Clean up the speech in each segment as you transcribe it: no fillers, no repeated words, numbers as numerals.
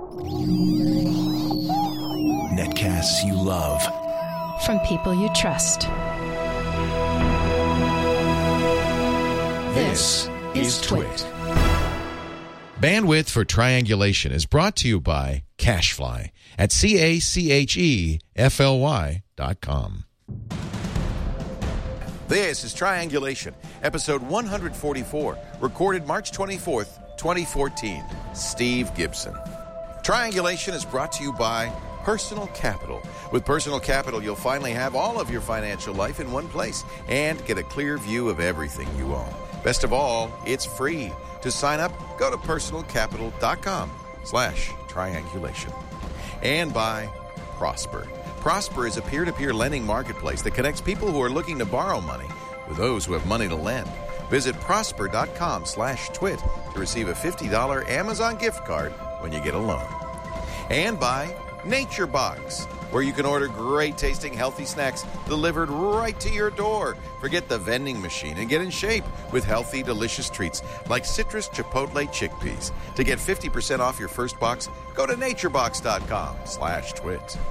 Netcasts you love. From people you trust. This is Twit. Bandwidth for Triangulation is brought to you by Cashfly at CACHEFLY.com. This is Triangulation, episode 144, recorded March 24th, 2014. Steve Gibson. Triangulation is brought to you by Personal Capital. With Personal Capital, you'll finally have all of your financial life in one place and get a clear view of everything you own. Best of all, it's free. To sign up, go to personalcapital.com/triangulation. And by Prosper. Prosper is a peer-to-peer lending marketplace that connects people who are looking to borrow money with those who have money to lend. Visit prosper.com/twit to receive a $50 Amazon gift card when you get a loan. And by Nature Box, where you can order great tasting healthy snacks delivered right to your door. Forget the vending machine and get in shape with healthy, delicious treats like citrus chipotle chickpeas. To get 50% off your first box, go to naturebox.com/twit.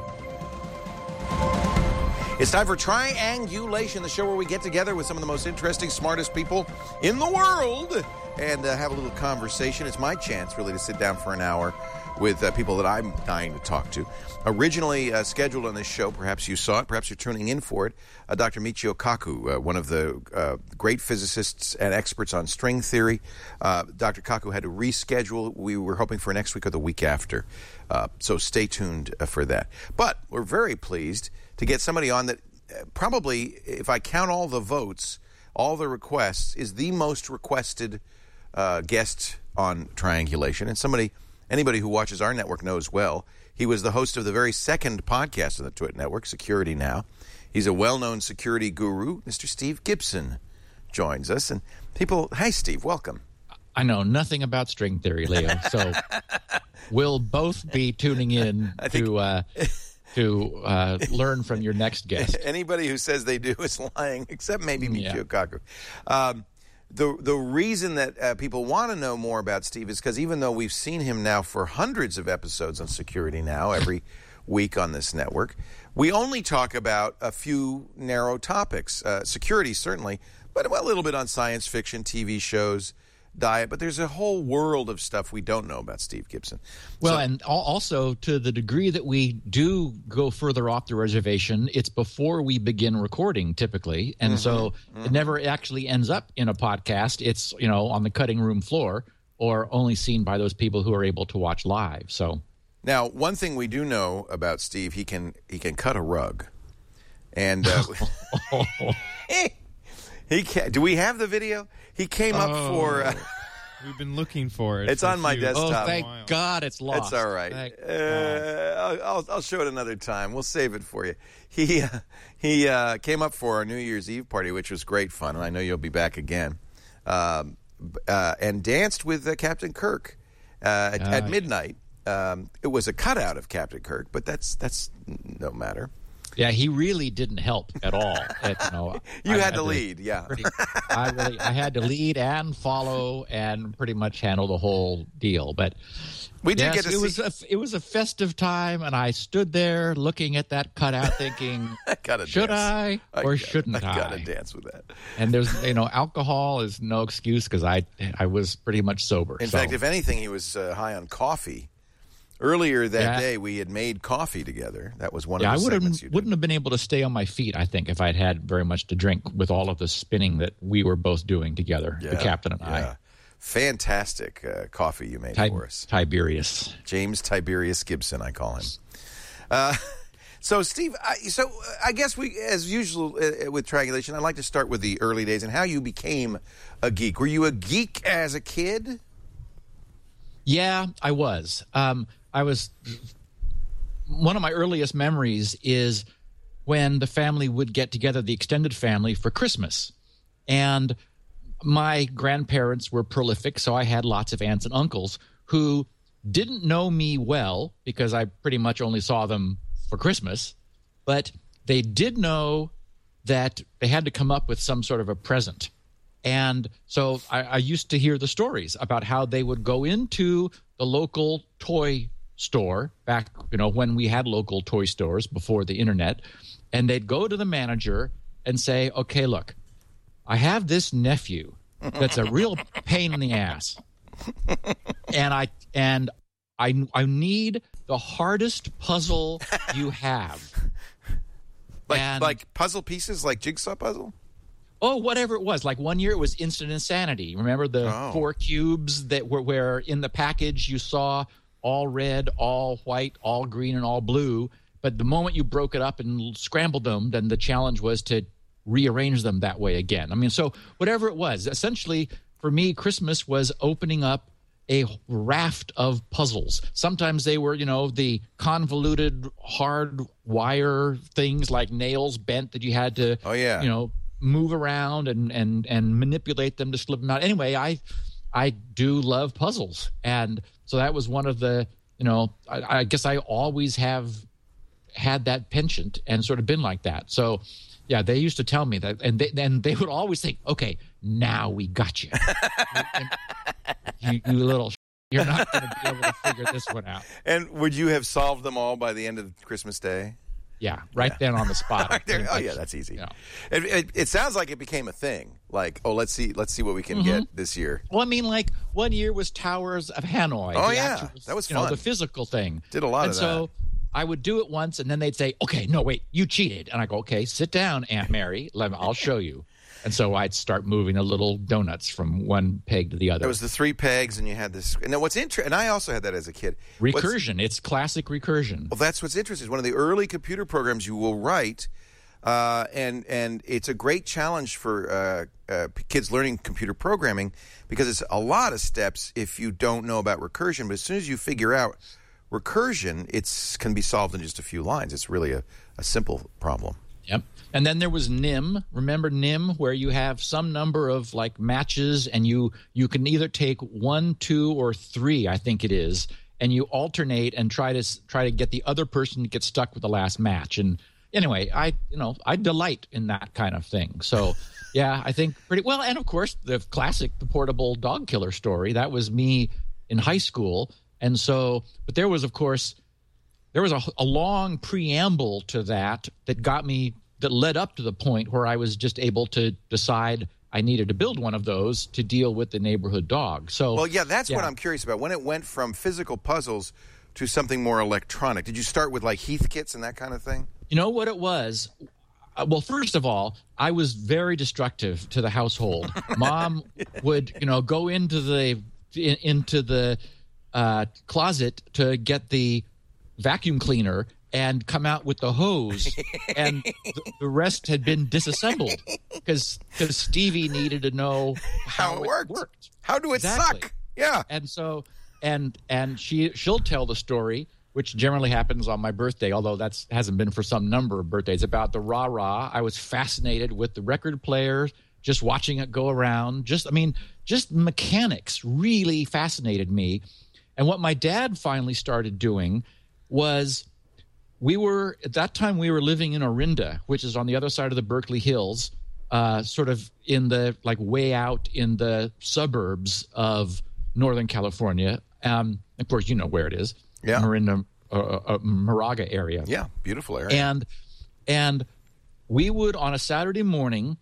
It's time for Triangulation, the show where we get together with some of the most interesting, smartest people in the world and have a little conversation. It's my chance, really, to sit down for an hour with people that I'm dying to talk to. Originally scheduled on this show, perhaps you saw it, perhaps you're tuning in for it, Dr. Michio Kaku, one of the great physicists and experts on string theory. Dr. Kaku had to reschedule. We were hoping for next week or the week after. So stay tuned for that. But we're very pleased to get somebody on that probably, if I count all the votes, all the requests, is the most requested guest on Triangulation. And anybody who watches our network knows well. He was the host of the very second podcast on the Twit Network, Security Now. He's a well-known security guru. Mr. Steve Gibson joins us. And people, hi, Steve, welcome. I know nothing about string theory, Leo, so we'll both be tuning in to learn from your next guest. Anybody who says they do is lying, except maybe Michio Kaku. The reason that people want to know more about Steve is because even though we've seen him now for hundreds of episodes on Security Now every week on this network, we only talk about a few narrow topics. Security, certainly, but a little bit on science fiction, TV shows, diet, but there's a whole world of stuff we don't know about Steve Gibson. Well, and also to the degree that we do go further off the reservation, it's before we begin recording typically, and so it never actually ends up in a podcast. It's on the cutting room floor or only seen by those people who are able to watch live. So now, one thing we do know about Steve, he can cut a rug, and he can. Do we have the video? He came up for... we've been looking for it. It's on my desktop. Oh, thank God it's lost. It's all right. I'll show it another time. We'll save it for you. He came up for our New Year's Eve party, which was great fun, and I know you'll be back again, and danced with Captain Kirk at midnight. It was a cutout of Captain Kirk, but that's no matter. Yeah, he really didn't help at all. You had to lead, yeah. I had to lead and follow and pretty much handle the whole deal. But we did get to it was a festive time, and I stood there looking at that cutout, thinking, should I or shouldn't I? I gotta dance with that. And there's alcohol is no excuse because I was pretty much sober. In fact, if anything, he was high on coffee. Earlier that day, we had made coffee together. That was one of the segments you did. Wouldn't have been able to stay on my feet, I think, if I'd had very much to drink with all of the spinning that we were both doing together, the captain and I. Fantastic coffee you made for us. Tiberius. James Tiberius Gibson, I call him. So, Steve, I guess we, as usual with Triangulation, I'd like to start with the early days and how you became a geek. Were you a geek as a kid? Yeah, I was. One of my earliest memories is when the family would get together, the extended family, for Christmas. And my grandparents were prolific, so I had lots of aunts and uncles who didn't know me well because I pretty much only saw them for Christmas, but they did know that they had to come up with some sort of a present. And so I used to hear the stories about how they would go into the local toy store back, when we had local toy stores before the internet, and they'd go to the manager and say, okay, look, I have this nephew that's a real pain in the ass. And I need the hardest puzzle you have. Like puzzle pieces, like jigsaw puzzle? Oh, whatever it was. Like one year it was Instant Insanity. Remember the 4 cubes that were where in the package you saw all red, all white, all green, and all blue. But the moment you broke it up and scrambled them, then the challenge was to rearrange them that way again. I mean, so whatever it was, essentially for me, Christmas was opening up a raft of puzzles. Sometimes they were, the convoluted hard wire things like nails bent that you had to, move around and manipulate them to slip them out. Anyway, I do love puzzles. And so that was one of the, I guess I always have had that penchant and sort of been like that. So, yeah, they used to tell me that, and they would always think, okay, now we got you. you little you're not going to be able to figure this one out. And would you have solved them all by the end of Christmas Day? Yeah, then on the spot. Right there. Oh, yeah, that's easy. Yeah. It sounds like it became a thing. Like, let's see what we can get this year. Well, I mean, like one year was Towers of Hanoi. Oh, yeah, that was fun. The physical thing. Did a lot of that. And so I would do it once, and then they'd say, okay, no, wait, you cheated. And I go, okay, sit down, Aunt Mary. I'll show you. And so I'd start moving the little donuts from one peg to the other. It was the 3 pegs, and you had this. And what's interesting, and I also had that as a kid. Recursion. It's classic recursion. Well, that's what's interesting. It's one of the early computer programs you will write, and it's a great challenge for kids learning computer programming because it's a lot of steps if you don't know about recursion. But as soon as you figure out recursion, it can be solved in just a few lines. It's really a simple problem. Yep. And then there was NIM. Remember NIM, where you have some number of like matches, and you can either take 1, 2, or 3, I think it is, and you alternate and try to get the other person to get stuck with the last match. And anyway, I delight in that kind of thing. So yeah, I think pretty well. And of course, the classic, the portable dog killer story. That was me in high school. And so, but there was, of course, a long preamble to that that led up to the point where I was just able to decide I needed to build one of those to deal with the neighborhood dog. So, well, yeah, that's what I'm curious about. When it went from physical puzzles to something more electronic, did you start with like Heathkits and that kind of thing? You know what it was? Well, first of all, I was very destructive to the household. Mom would, go into the closet to get the vacuum cleaner and come out with the hose, and the rest had been disassembled because Stevie needed to know how it worked. How do it suck? Yeah. And so and she'll tell the story, which generally happens on my birthday, although that hasn't been for some number of birthdays, about the rah-rah. I was fascinated with the record player, just watching it go around. Just mechanics really fascinated me. And what my dad finally started doing was at that time we were living in Orinda, which is on the other side of the Berkeley Hills, sort of in the way out in the suburbs of Northern California. Of course, you know where it is. Yeah. Orinda, Moraga area. Yeah, beautiful area. And we would, on a Saturday morning,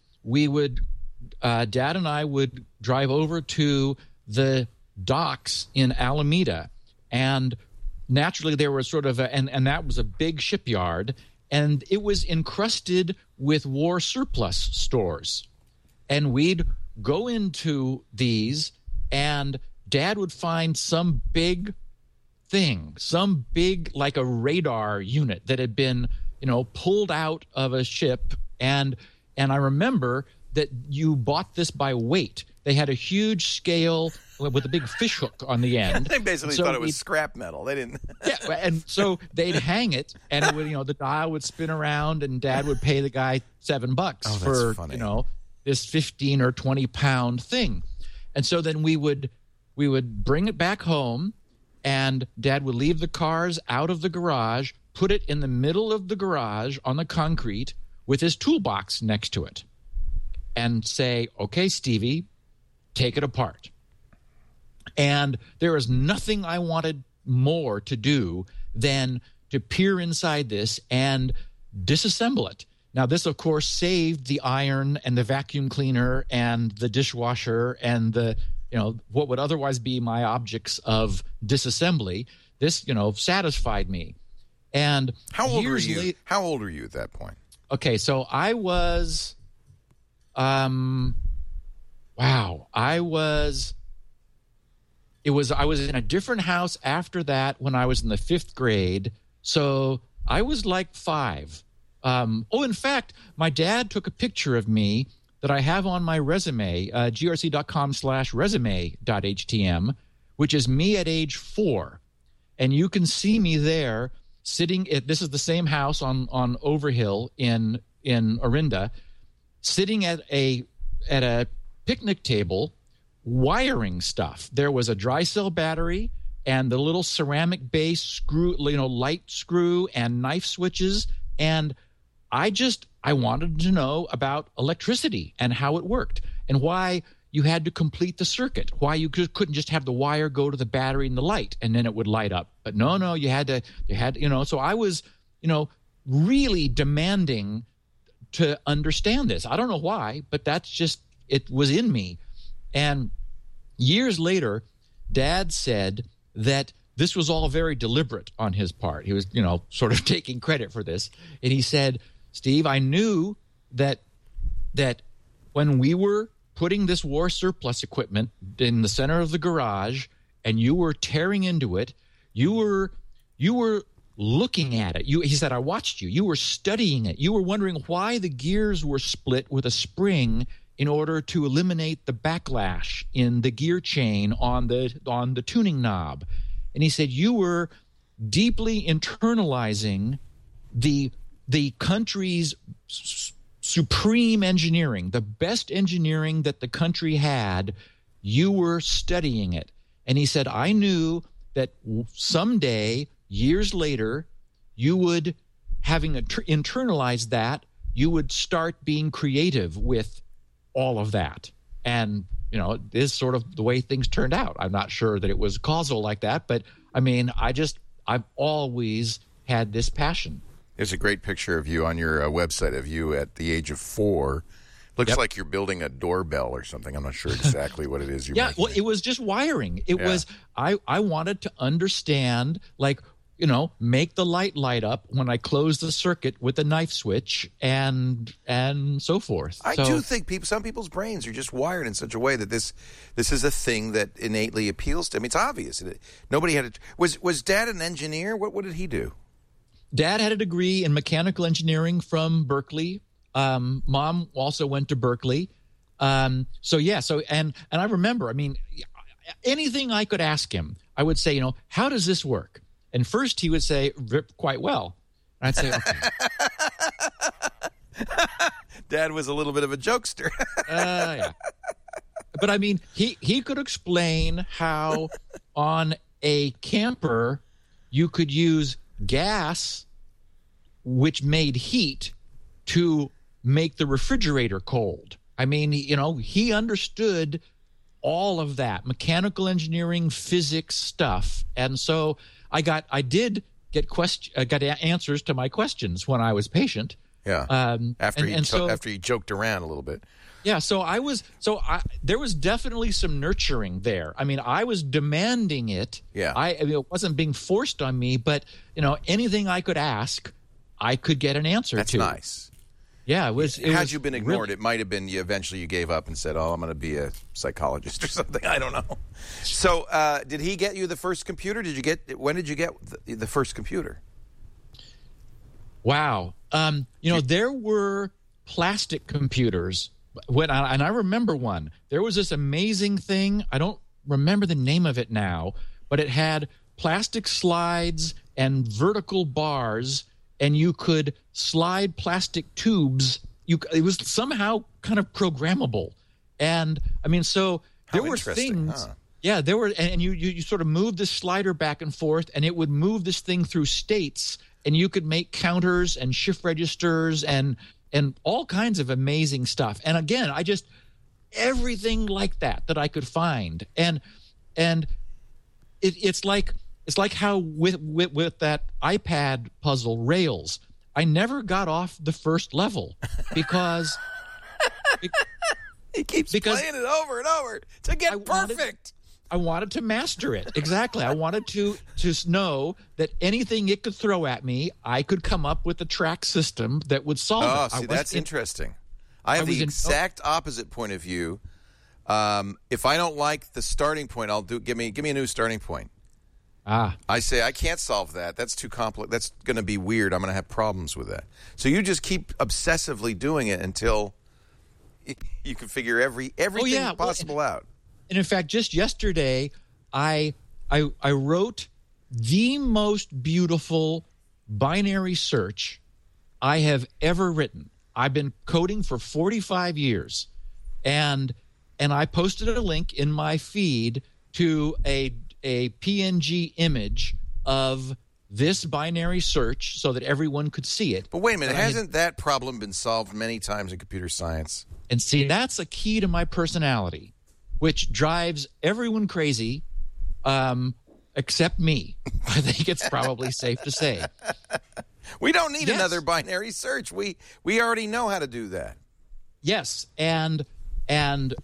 Dad and I would drive over to the docks in Alameda, and naturally there was sort of and that was a big shipyard, and it was encrusted with war surplus stores, and we'd go into these, and Dad would find some big thing, like a radar unit that had been pulled out of a ship, and I remember that you bought this by weight. They had a huge scale with a big fish hook on the end. They basically thought it was scrap metal. They didn't. Yeah, and so they'd hang it, and it would, the dial would spin around, and Dad would pay the guy $7 for funny. This 15 or 20 pound thing. And so then we would bring it back home, and Dad would leave the cars out of the garage, put it in the middle of the garage on the concrete with his toolbox next to it, and say, "Okay, Stevie, take it apart." And there was nothing I wanted more to do than to peer inside this and disassemble it. Now, this, of course, saved the iron and the vacuum cleaner and the dishwasher and the, what would otherwise be my objects of disassembly. This, satisfied me. And how old were you? How old were you at that point? Okay, so I was, I was in a different house after that when I was in the 5th grade. So I was like 5. In fact, my dad took a picture of me that I have on my resume, grc.com/resume.htm, which is me at age 4. And you can see me there sitting this is the same house on Overhill in Orinda, sitting at a picnic table wiring stuff. There was a dry cell battery and the little ceramic base screw, light screw and knife switches. And I wanted to know about electricity and how it worked and why you had to complete the circuit, why you couldn't just have the wire go to the battery and the light and then it would light up. But no, you had, so I was, really demanding to understand this. I don't know why, but that's just, it was in me. And years later, Dad said that this was all very deliberate on his part. He was, sort of taking credit for this. And he said, Steve, I knew that when we were putting this war surplus equipment in the center of the garage and you were tearing into it, you were looking at it. He said, I watched you. You were studying it. You were wondering why the gears were split with a spring in order to eliminate the backlash in the gear chain on the tuning knob. And he said, you were deeply internalizing the country's supreme engineering, the best engineering that the country had. You were studying it. And he said, I knew that someday, years later, you would, having internalized that, you would start being creative with all of that. And, it is sort of the way things turned out. I'm not sure that it was causal like that, but I mean, I've always had this passion. There's a great picture of you on your website of you at the age of 4. Looks like you're building a doorbell or something. I'm not sure exactly what it is you're making. Well, it was just wiring. It was, I wanted to understand, make the light up when I close the circuit with a knife switch and so forth. I do think some people's brains are just wired in such a way that this is a thing that innately appeals to them. It's obvious. Nobody had was Dad an engineer? What did he do? Dad had a degree in mechanical engineering from Berkeley. Mom also went to Berkeley. And I remember, anything I could ask him, I would say, how does this work? And first he would say, quite well. And I'd say, okay. Dad was a little bit of a jokester. Yeah. But he could explain how on a camper you could use gas, which made heat, to make the refrigerator cold. He understood all of that mechanical engineering, physics stuff. And so I did get answers to my questions when I was patient. Yeah. After you joked around a little bit. Yeah. There was definitely some nurturing there. I was demanding it. Yeah. It wasn't being forced on me, but anything I could ask, I could get an answer to. That's nice. Yeah, had you been ignored, it might have been eventually you gave up and said, I'm going to be a psychologist or something. I don't know. So did he get you the first computer? When did you get the first computer? Wow. There were plastic computers. And I remember one. There was this amazing thing. I don't remember the name of it now, but it had plastic slides and vertical bars, and you could slide plastic tubes. It was somehow kind of programmable. And there were things. Huh? Yeah, there were, and you sort of moved the slider back and forth, and it would move this thing through states, and you could make counters and shift registers and all kinds of amazing stuff. And again, everything like that I could find. And it's like it's like how with that iPad puzzle Rails, I never got off the first level because he keeps playing it over and over to get perfect. I wanted to master it. Exactly. I wanted to know that anything it could throw at me, I could come up with a track system that would solve it. Oh, see, that's interesting. I have the exact opposite point of view. If I don't like the starting point, give me a new starting point. I say I can't solve that. That's too complex. That's going to be weird. I'm going to have problems with that. So you just keep obsessively doing it until you can figure everything possible out. And in fact, just yesterday, I wrote the most beautiful binary search I have ever written. I've been coding for 45 years, and I posted a link in my feed to a PNG image of this binary search so that everyone could see it. But wait a minute, hasn't that problem been solved many times in computer science? And see, that's a key to my personality, which drives everyone crazy, except me. I think it's probably safe to say. We don't need another binary search. We already know how to do that. Yes, and in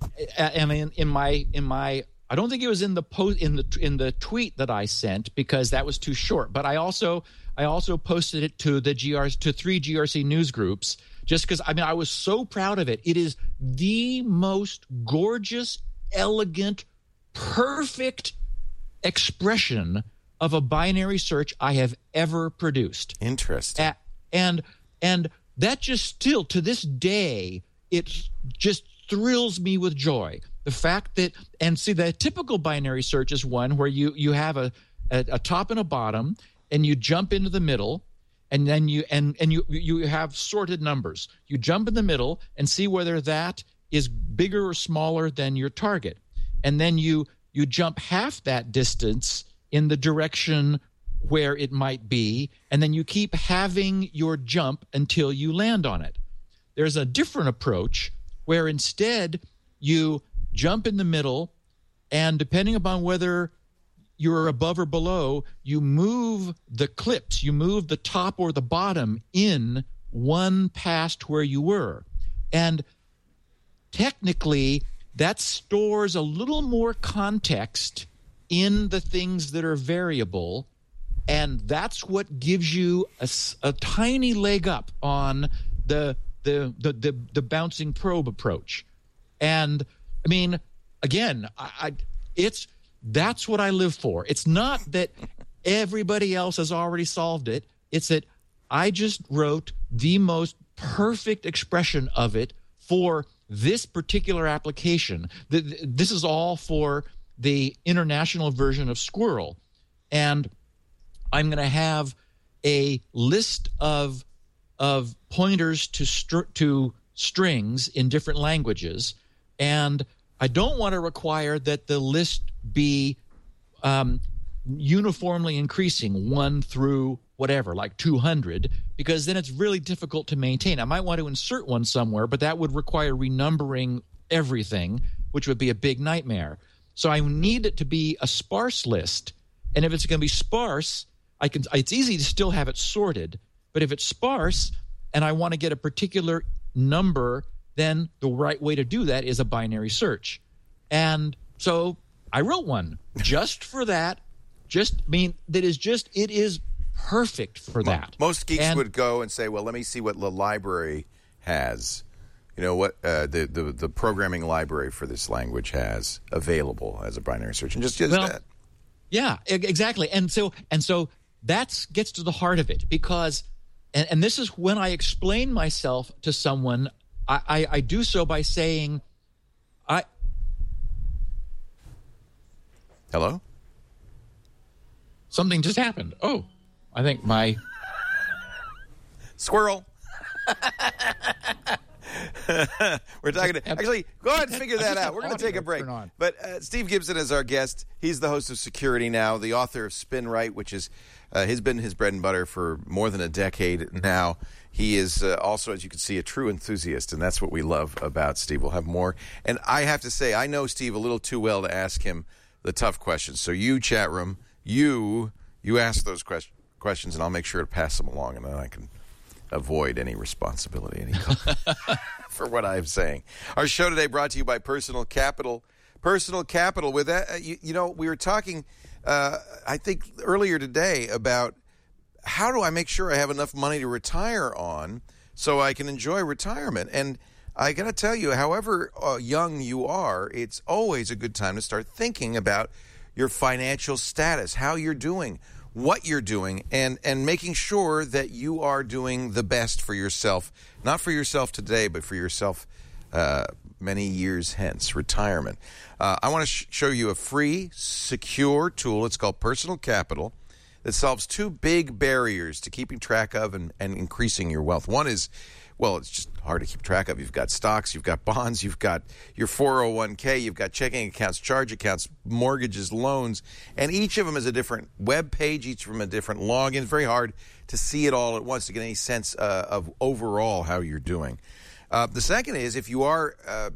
my I don't think it was in the the tweet that I sent because that was too short. But I also posted it to to 3 GRC news groups just because I was so proud of it. It is the most gorgeous, elegant, perfect expression of a binary search I have ever produced. Interesting. And that just still to this day, it just thrills me with joy. The fact that, and see, the typical binary search is one where you have a top and a bottom, and you jump into the middle, and then you have sorted numbers. You jump in the middle and see whether that is bigger or smaller than your target, and then you jump half that distance in the direction where it might be, and then you keep having your jump until you land on it. There's a different approach where instead you jump in the middle, and depending upon whether you're above or below, you move the clips, you move the top or the bottom in one past where you were. And technically, that stores a little more context in the things that are variable, and that's what gives you a tiny leg up on the bouncing probe approach. And I mean, again, that's what I live for. It's not that everybody else has already solved it. It's that I just wrote the most perfect expression of it for this particular application. This is all for the international version of Squirrel. And I'm going to have a list of pointers to strings in different languages. And I don't want to require that the list be uniformly increasing 1 through whatever, like 200, because then it's really difficult to maintain. I might want to insert one somewhere, but that would require renumbering everything, which would be a big nightmare. So I need it to be a sparse list. And if it's going to be sparse, it's easy to still have it sorted. But if it's sparse and I want to get a particular number, then the right way to do that is a binary search. And so I wrote one just for that. It is perfect for that. Most geeks would go and say, well, let me see what the library has. You know, what the programming library for this language has available as a binary search, and just that. Yeah, exactly. And so that gets to the heart of it, because and this is when I explain myself to someone, I do so by saying, hello? Something just happened. Oh, I think my squirrel. We're talking to, actually, go ahead and figure that out. We're going to take a break. But Steve Gibson is our guest. He's the host of Security Now, the author of SpinRite, which has been his bread and butter for more than a decade now. He is also, as you can see, a true enthusiast, and that's what we love about Steve. We'll have more. And I have to say, I know Steve a little too well to ask him the tough questions. So you, chat room, you ask those questions, and I'll make sure to pass them along, and then I can avoid any responsibility for what I'm saying. Our show today brought to you by Personal Capital. Personal Capital. With that, we were talking, I think, earlier today about how do I make sure I have enough money to retire on so I can enjoy retirement. And I got to tell you, however young you are, it's always a good time to start thinking about your financial status, how you're doing, what you're doing, and making sure that you are doing the best for yourself, not for yourself today, but for yourself many years hence, retirement. I want to show you a free, secure tool. It's called Personal Capital that solves two big barriers to keeping track of and increasing your wealth. One is, well, it's just hard to keep track of. You've got stocks, you've got bonds, you've got your 401k, you've got checking accounts, charge accounts, mortgages, loans, and each of them is a different web page, each of them a different login. It's very hard to see it all at once to get any sense of overall how you're doing. The second is if you are,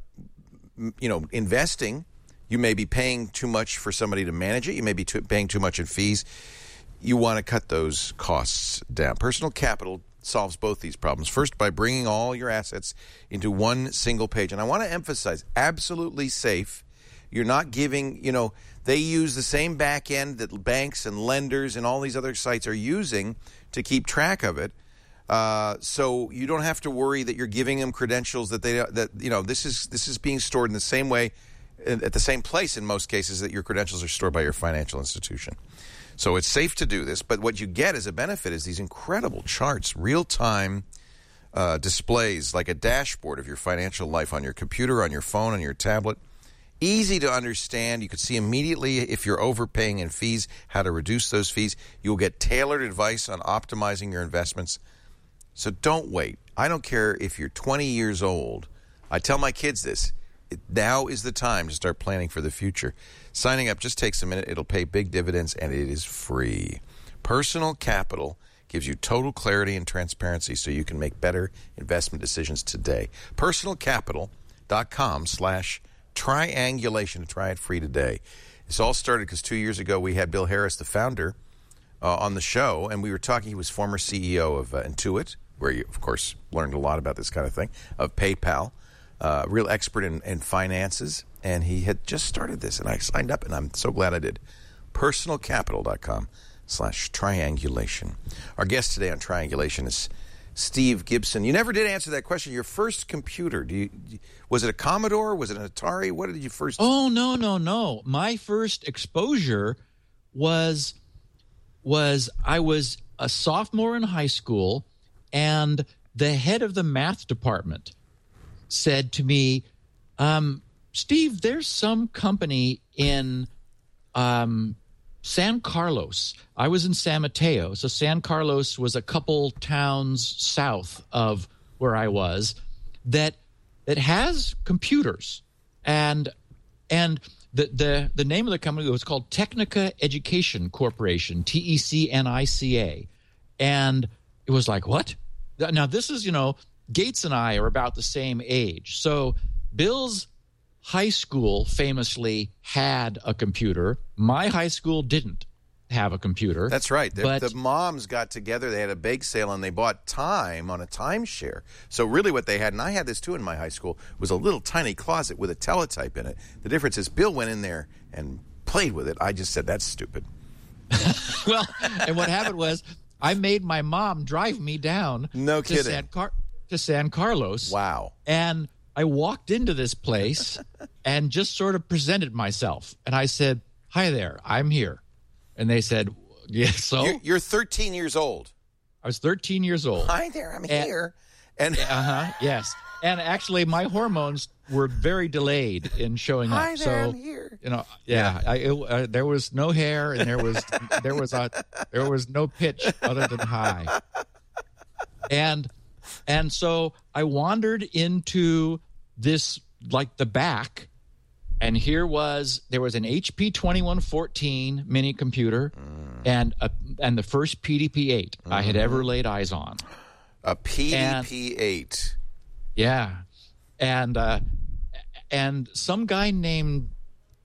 investing, you may be paying too much for somebody to manage it. You may be paying too much in fees. You want to cut those costs down. Personal Capital solves both these problems. First, by bringing all your assets into one single page. And I want to emphasize, absolutely safe. You're not giving, they use the same back end that banks and lenders and all these other sites are using to keep track of it. So you don't have to worry that you're giving them credentials this is being stored in the same way, at the same place in most cases that your credentials are stored by your financial institution. So it's safe to do this, but what you get as a benefit is these incredible charts, real-time displays, like a dashboard of your financial life on your computer, on your phone, on your tablet. Easy to understand. You can see immediately if you're overpaying in fees, how to reduce those fees. You'll get tailored advice on optimizing your investments. So don't wait. I don't care if you're 20 years old. I tell my kids this. Now is the time to start planning for the future. Signing up just takes a minute. It'll pay big dividends, and it is free. Personal Capital gives you total clarity and transparency so you can make better investment decisions today. PersonalCapital.com/triangulation to try it free today. This all started because 2 years ago we had Bill Harris, the founder, on the show, and we were talking. He was former CEO of Intuit, where you, of course, learned a lot about this kind of thing, of PayPal. Real expert in finances, and he had just started this, and I signed up, and I'm so glad I did. PersonalCapital.com/triangulation. Our guest today on Triangulation is Steve Gibson. You never did answer that question. Your first computer, was it a Commodore? Was it an Atari? What did you first... Oh, no. My first exposure was I was a sophomore in high school, and the head of the math department said to me, Steve, there's some company in San Carlos. I was in San Mateo. So San Carlos was a couple towns south of where I was that has computers. And the name of the company was called Technica Education Corporation, TECNICA. And it was like, what? Now, this is, Gates and I are about the same age. So Bill's high school famously had a computer. My high school didn't have a computer. That's right. The moms got together. They had a bake sale, and they bought time on a timeshare. So really what they had, and I had this too in my high school, was a little tiny closet with a teletype in it. The difference is Bill went in there and played with it. I just said, that's stupid. Well, and what happened was I made my mom drive me down to San Carlos. Wow. And I walked into this place and just sort of presented myself. And I said, hi there, I'm here. And they said, yeah, so? You're 13 years old. I was 13 years old. Hi there, I'm here. And yes. And actually, my hormones were very delayed in showing up. Hi there, I'm here. There was no hair, and there was no pitch other than hi. And so I wandered into this, like the back, and there was an HP 2114 mini computer and the first PDP-8 I had ever laid eyes on. A PDP-8. Yeah. And some guy named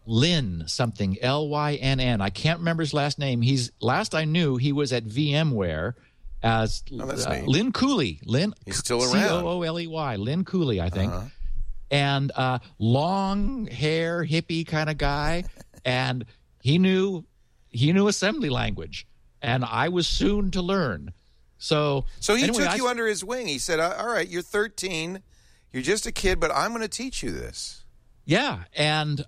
Lynn something, Lynn. I can't remember his last name. Last I knew, he was at VMware as Lynn Cooley. He's still around. Cooley, Lynn Cooley, I think. And long hair, hippie kind of guy, and he knew assembly language, and I was soon to learn. So he took you under his wing. He said, "All right, you're 13, you're just a kid, but I'm going to teach you this." Yeah, and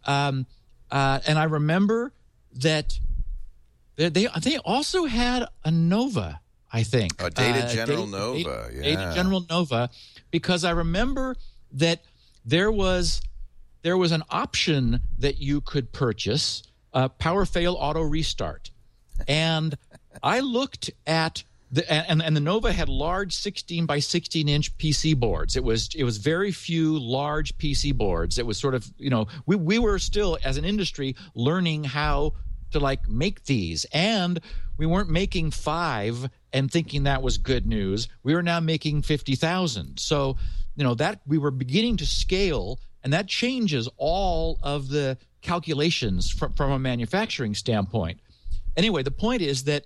I remember that they also had a Nova, I think, a Data General Nova, Data General Nova, because I remember that there was an option that you could purchase, Power Fail Auto Restart, and I looked at and the Nova had large 16 by 16 inch PC boards. It was very few large PC boards. It was sort of, we were still as an industry learning how to make these, and we weren't making 5 and thinking that was good news. We were now making 50,000. So, that we were beginning to scale, and that changes all of the calculations from a manufacturing standpoint. Anyway, the point is that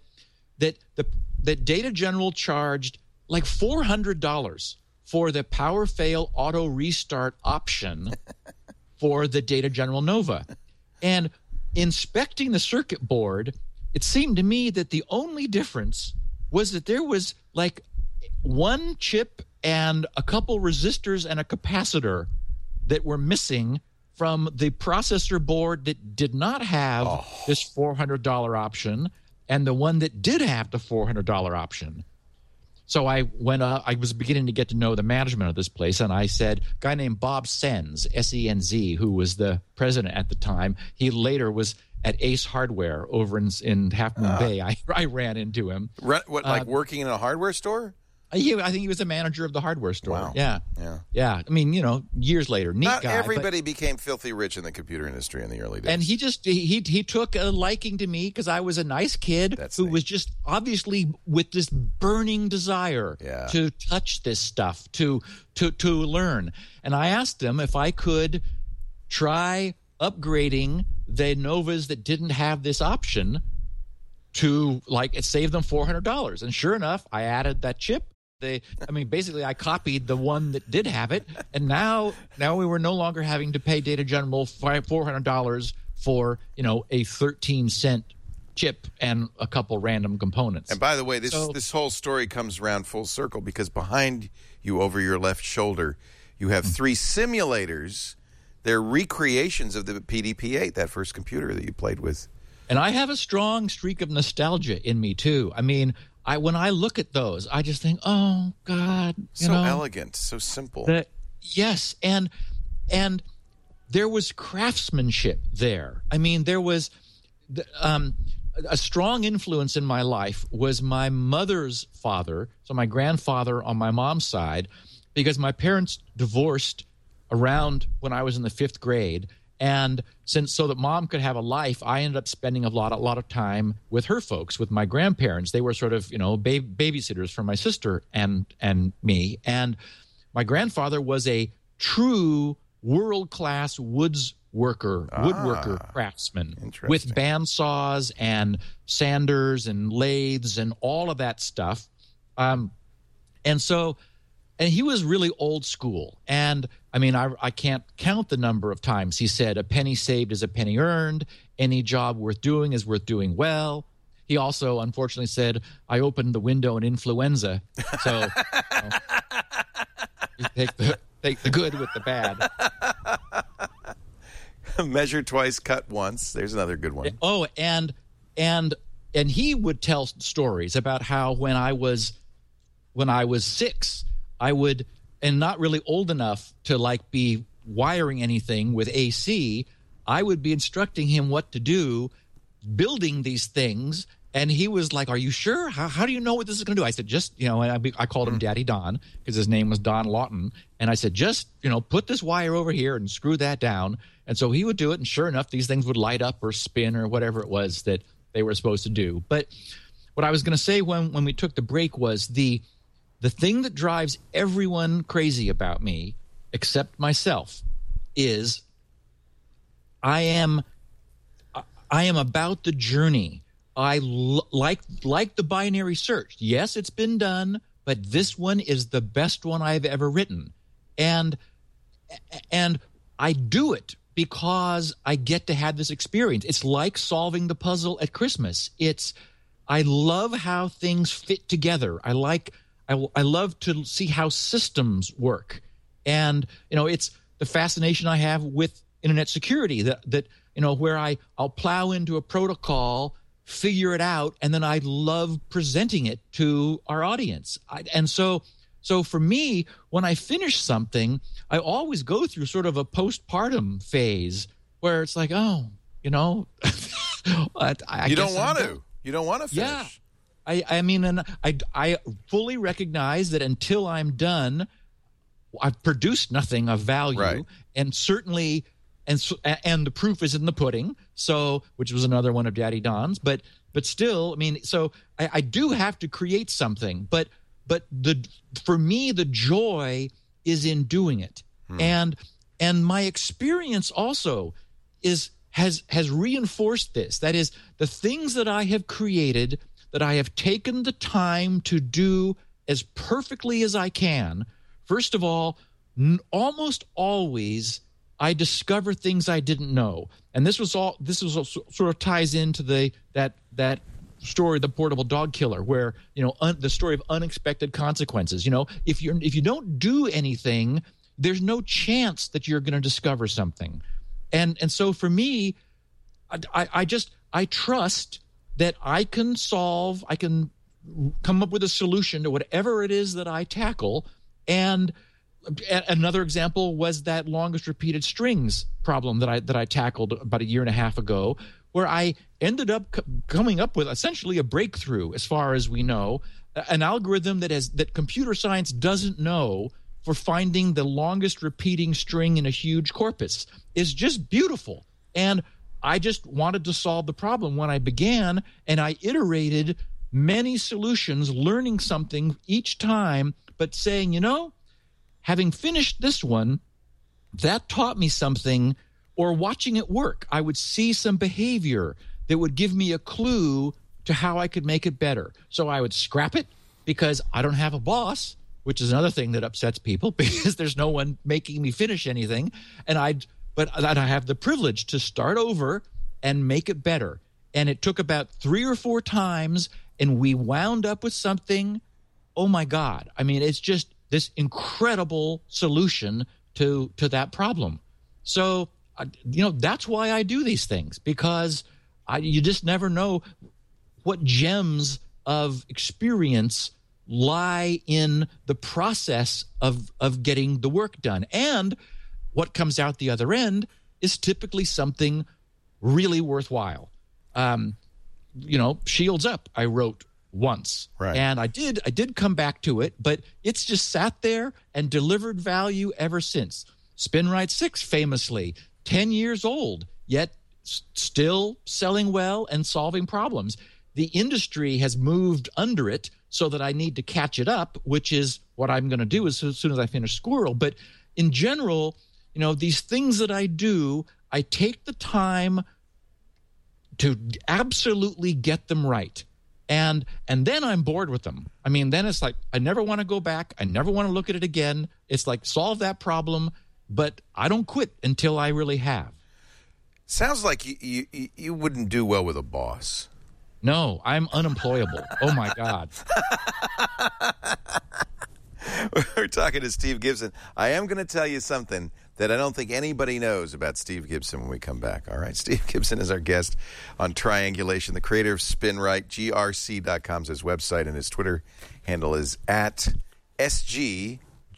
Data General charged like $400 for the Power Fail Auto Restart option for the Data General Nova. And inspecting the circuit board, it seemed to me that the only difference was that there was like one chip and a couple resistors and a capacitor that were missing from the processor board that did not have this $400 option, and the one that did have the $400 option. So I was beginning to get to know the management of this place, and I said, a guy named Bob Senz, S-E-N-Z, who was the president at the time, he later was at Ace Hardware over in Half Moon Bay. I ran into him. Working in a hardware store? I think he was the manager of the hardware store. Wow. Yeah. I mean, years later, neat Not guy. Not everybody became filthy rich in the computer industry in the early days. And he took a liking to me because I was a nice kid who was just obviously with this burning desire to touch this stuff, to learn. And I asked him if I could try upgrading the Novas that didn't have this option to save them $400. And sure enough, I added that chip. Basically, I copied the one that did have it, and now we were no longer having to pay Data General $400 for a 13-cent chip and a couple random components. And by the way, this whole story comes around full circle because behind you, over your left shoulder, you have 3 simulators. They're recreations of the PDP-8, that first computer that you played with. And I have a strong streak of nostalgia in me too. I mean, when I look at those, I just think, oh God, so elegant, so simple. Yes, and there was craftsmanship there. I mean, there was a strong influence in my life was my mother's father, so my grandfather on my mom's side, because my parents divorced around when I was in the 5th grade. And so that mom could have a life, I ended up spending a lot of time with her folks, with my grandparents. They were sort of, babysitters for my sister and me. And my grandfather was a true world-class woodworker craftsman with bandsaws and sanders and lathes and all of that stuff. And he was really old school. And I mean, I can't count the number of times he said, a penny saved is a penny earned. Any job worth doing is worth doing well. He also, unfortunately, said, I opened the window in influenza. So you take the good with the bad. Measure twice, cut once. There's another good one. Oh, and he would tell stories about how when I was 6, I would, and not really old enough to be wiring anything with AC, I would be instructing him what to do, building these things. And he was like, are you sure? How do you know what this is going to do? I said, just, and I called him Daddy Don because his name was Don Lawton. And I said, just, put this wire over here and screw that down. And so he would do it. And sure enough, these things would light up or spin or whatever it was that they were supposed to do. But what I was going to say when we took the break was the thing that drives everyone crazy about me, except myself, is I am I am about the journey. I like the binary search. Yes, it's been done, but this one is the best one I've ever written. And I do it because I get to have this experience. It's like solving the puzzle at Christmas. I love how things fit together. I love to see how systems work. And, it's the fascination I have with internet security that where I'll plow into a protocol, figure it out, and then I love presenting it to our audience. So for me, when I finish something, I always go through sort of a postpartum phase where it's like, I you don't want to. You don't want to finish. Yeah. I mean, and I fully recognize that until I'm done, I've produced nothing of value, right. And certainly, and the proof is in the pudding. So, which was another one of Daddy Don's, but still, I mean, so I do have to create something, but for me, the joy is in doing it, and my experience also has reinforced this. That is, the things that I have created, that I have taken the time to do as perfectly as I can. First of all, almost always I discover things I didn't know, and this was sort of ties into that story, The Portable Dog Killer, where the story of unexpected consequences. If you don't do anything, there's no chance that you're going to discover something, and so for me, I trust that I can come up with a solution to whatever it is that I tackle. And another example was that longest repeated strings problem that I tackled about a year and a half ago, where I ended up coming up with essentially a breakthrough, as far as we know, an algorithm that computer science doesn't know for finding the longest repeating string in a huge corpus. Is just beautiful. And I just wanted to solve the problem when I began, and I iterated many solutions, learning something each time, but saying, having finished this one, that taught me something. Or watching it work, I would see some behavior that would give me a clue to how I could make it better. So I would scrap it because I don't have a boss, which is another thing that upsets people, because there's no one making me finish anything. But I have the privilege to start over and make it better. And it took about 3 or 4 times, and we wound up with something. Oh my God. I mean, it's just this incredible solution to that problem. So, that's why I do these things, because you just never know what gems of experience lie in the process of getting the work done. And what comes out the other end is typically something really worthwhile. Shields Up, I wrote once. Right. And I did come back to it, but it's just sat there and delivered value ever since. SpinRite 6, famously, 10 years old, yet still selling well and solving problems. The industry has moved under it so that I need to catch it up, which is what I'm going to do as soon as I finish Squirrel. But in general, these things that I do, I take the time to absolutely get them right. And then I'm bored with them. I mean, then it's like, I never want to go back. I never want to look at it again. It's like, solve that problem, but I don't quit until I really have. Sounds like you wouldn't do well with a boss. No, I'm unemployable. Oh, my God. We're talking to Steve Gibson. I am going to tell you something that I don't think anybody knows about Steve Gibson when we come back. All right? Steve Gibson is our guest on Triangulation, the creator of SpinRite. GRC.com is his website, and his Twitter handle is at SGGRC.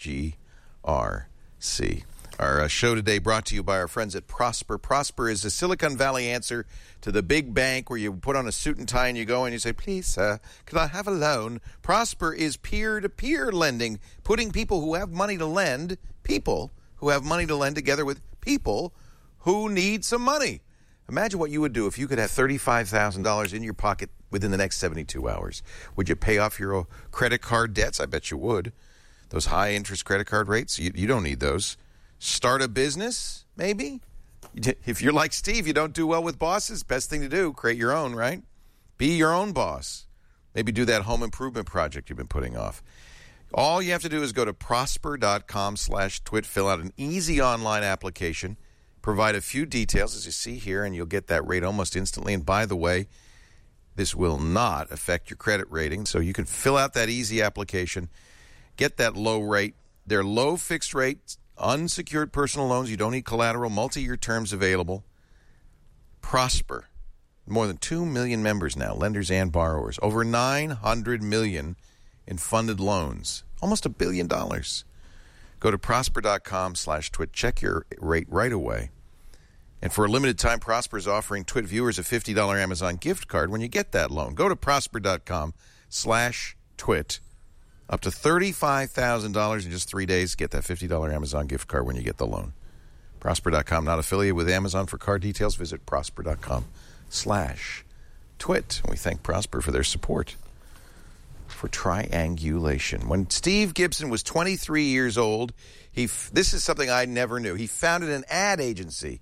Our show today brought to you by our friends at Prosper. Prosper is a Silicon Valley answer to the big bank where you put on a suit and tie and you go and you say, please, sir, could I have a loan? Prosper is peer-to-peer lending, putting people who have money to lend, together with people who need some money. Imagine what you would do if you could have $35,000 in your pocket within the next 72 hours. Would you pay off your credit card debts? I bet you would. Those high-interest credit card rates, you don't need those. Start a business, maybe? If you're like Steve, you don't do well with bosses, best thing to do, create your own, right? Be your own boss. Maybe do that home improvement project you've been putting off. All you have to do is go to prosper.com/twit, fill out an easy online application, provide a few details, as you see here, and you'll get that rate almost instantly. And by the way, this will not affect your credit rating, so you can fill out that easy application, get that low rate. They're low fixed rates, unsecured personal loans. You don't need collateral, multi-year terms available. Prosper. More than 2 million members now, lenders and borrowers. Over $900 million in funded loans. Almost $1 billion. Go to prosper.com/twit. Check your rate right away. And for a limited time, Prosper is offering Twit viewers a $50 Amazon gift card when you get that loan. Go to prosper.com/twit. Up to $35,000 in just 3 days. Get that $50 Amazon gift card when you get the loan. Prosper.com, not affiliated with Amazon. For card details, visit prosper.com/twit. And we thank Prosper for their support for triangulation. When Steve Gibson was 23 years old, this is something I never knew. He founded an ad agency.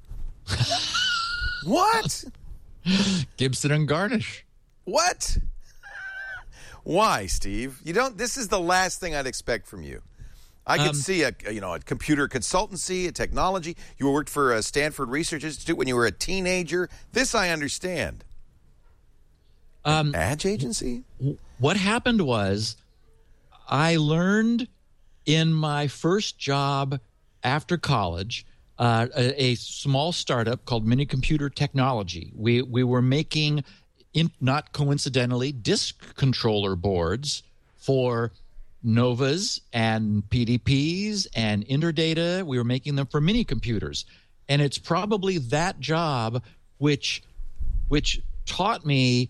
What? Gibson and Garnish. What? Why, Steve? You don't. This is the last thing I'd expect from you. I could see a computer consultancy, a technology. You worked for a Stanford Research Institute when you were a teenager. This I understand. Ad agency? What happened was I learned in my first job after college, a small startup called Mini Computer Technology. We were making, not coincidentally, disk controller boards for Novas and PDPs and Interdata. We were making them for mini computers. And it's probably that job which taught me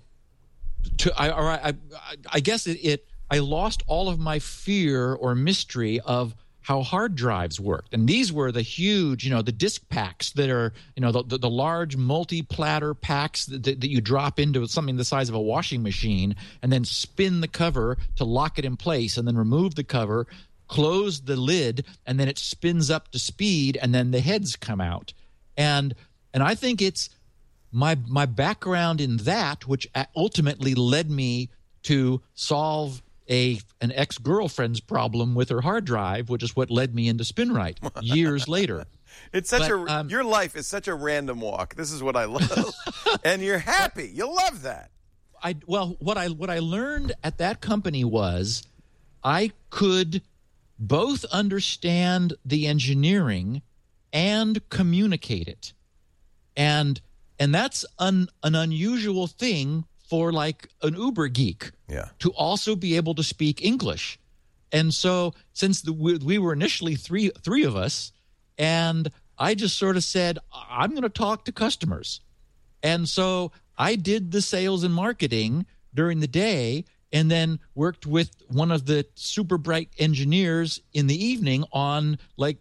I guess I lost all of my fear or mystery of how hard drives worked. And these were the huge, the disk packs that are, the large multi-platter packs that you drop into something the size of a washing machine and then spin the cover to lock it in place and then remove the cover, close the lid, and then it spins up to speed and then the heads come out. And I think it's my background in that which ultimately led me to solve an ex-girlfriend's problem with her hard drive, which is what led me into SpinRite years later. It's such your life is such a random walk. This is what I love. And you're happy. You love that. What I learned at that company was I could both understand the engineering and communicate it. And that's an unusual thing for like an Uber geek to also be able to speak English. And so since we were initially three of us, and I just sort of said, I'm going to talk to customers. And so I did the sales and marketing during the day and then worked with one of the super bright engineers in the evening on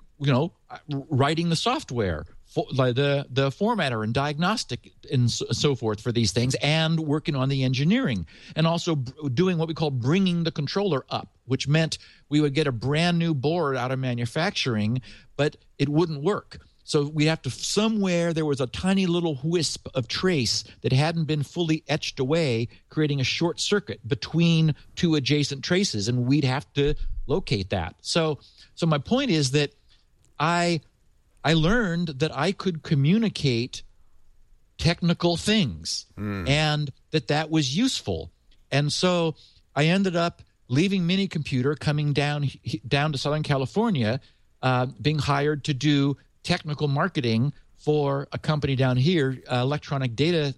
writing the software, the formatter and diagnostic and so forth for these things, and working on the engineering, and also doing what we call bringing the controller up, which meant we would get a brand new board out of manufacturing, but it wouldn't work. So we have to, somewhere there was a tiny little wisp of trace that hadn't been fully etched away, creating a short circuit between two adjacent traces, and we'd have to locate that. So my point is that I learned that I could communicate technical things and that was useful. And so I ended up leaving Mini Computer, coming down to Southern California, being hired to do technical marketing for a company down here, electronic data,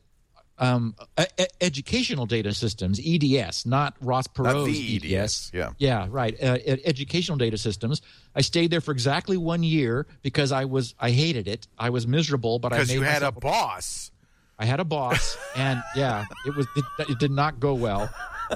educational data systems, EDS, not Ross Perot's EDS. Yeah, right. Educational data systems. I stayed there for exactly 1 year because I hated it. I was miserable, but because you had a boss. I had a boss, and it did not go well.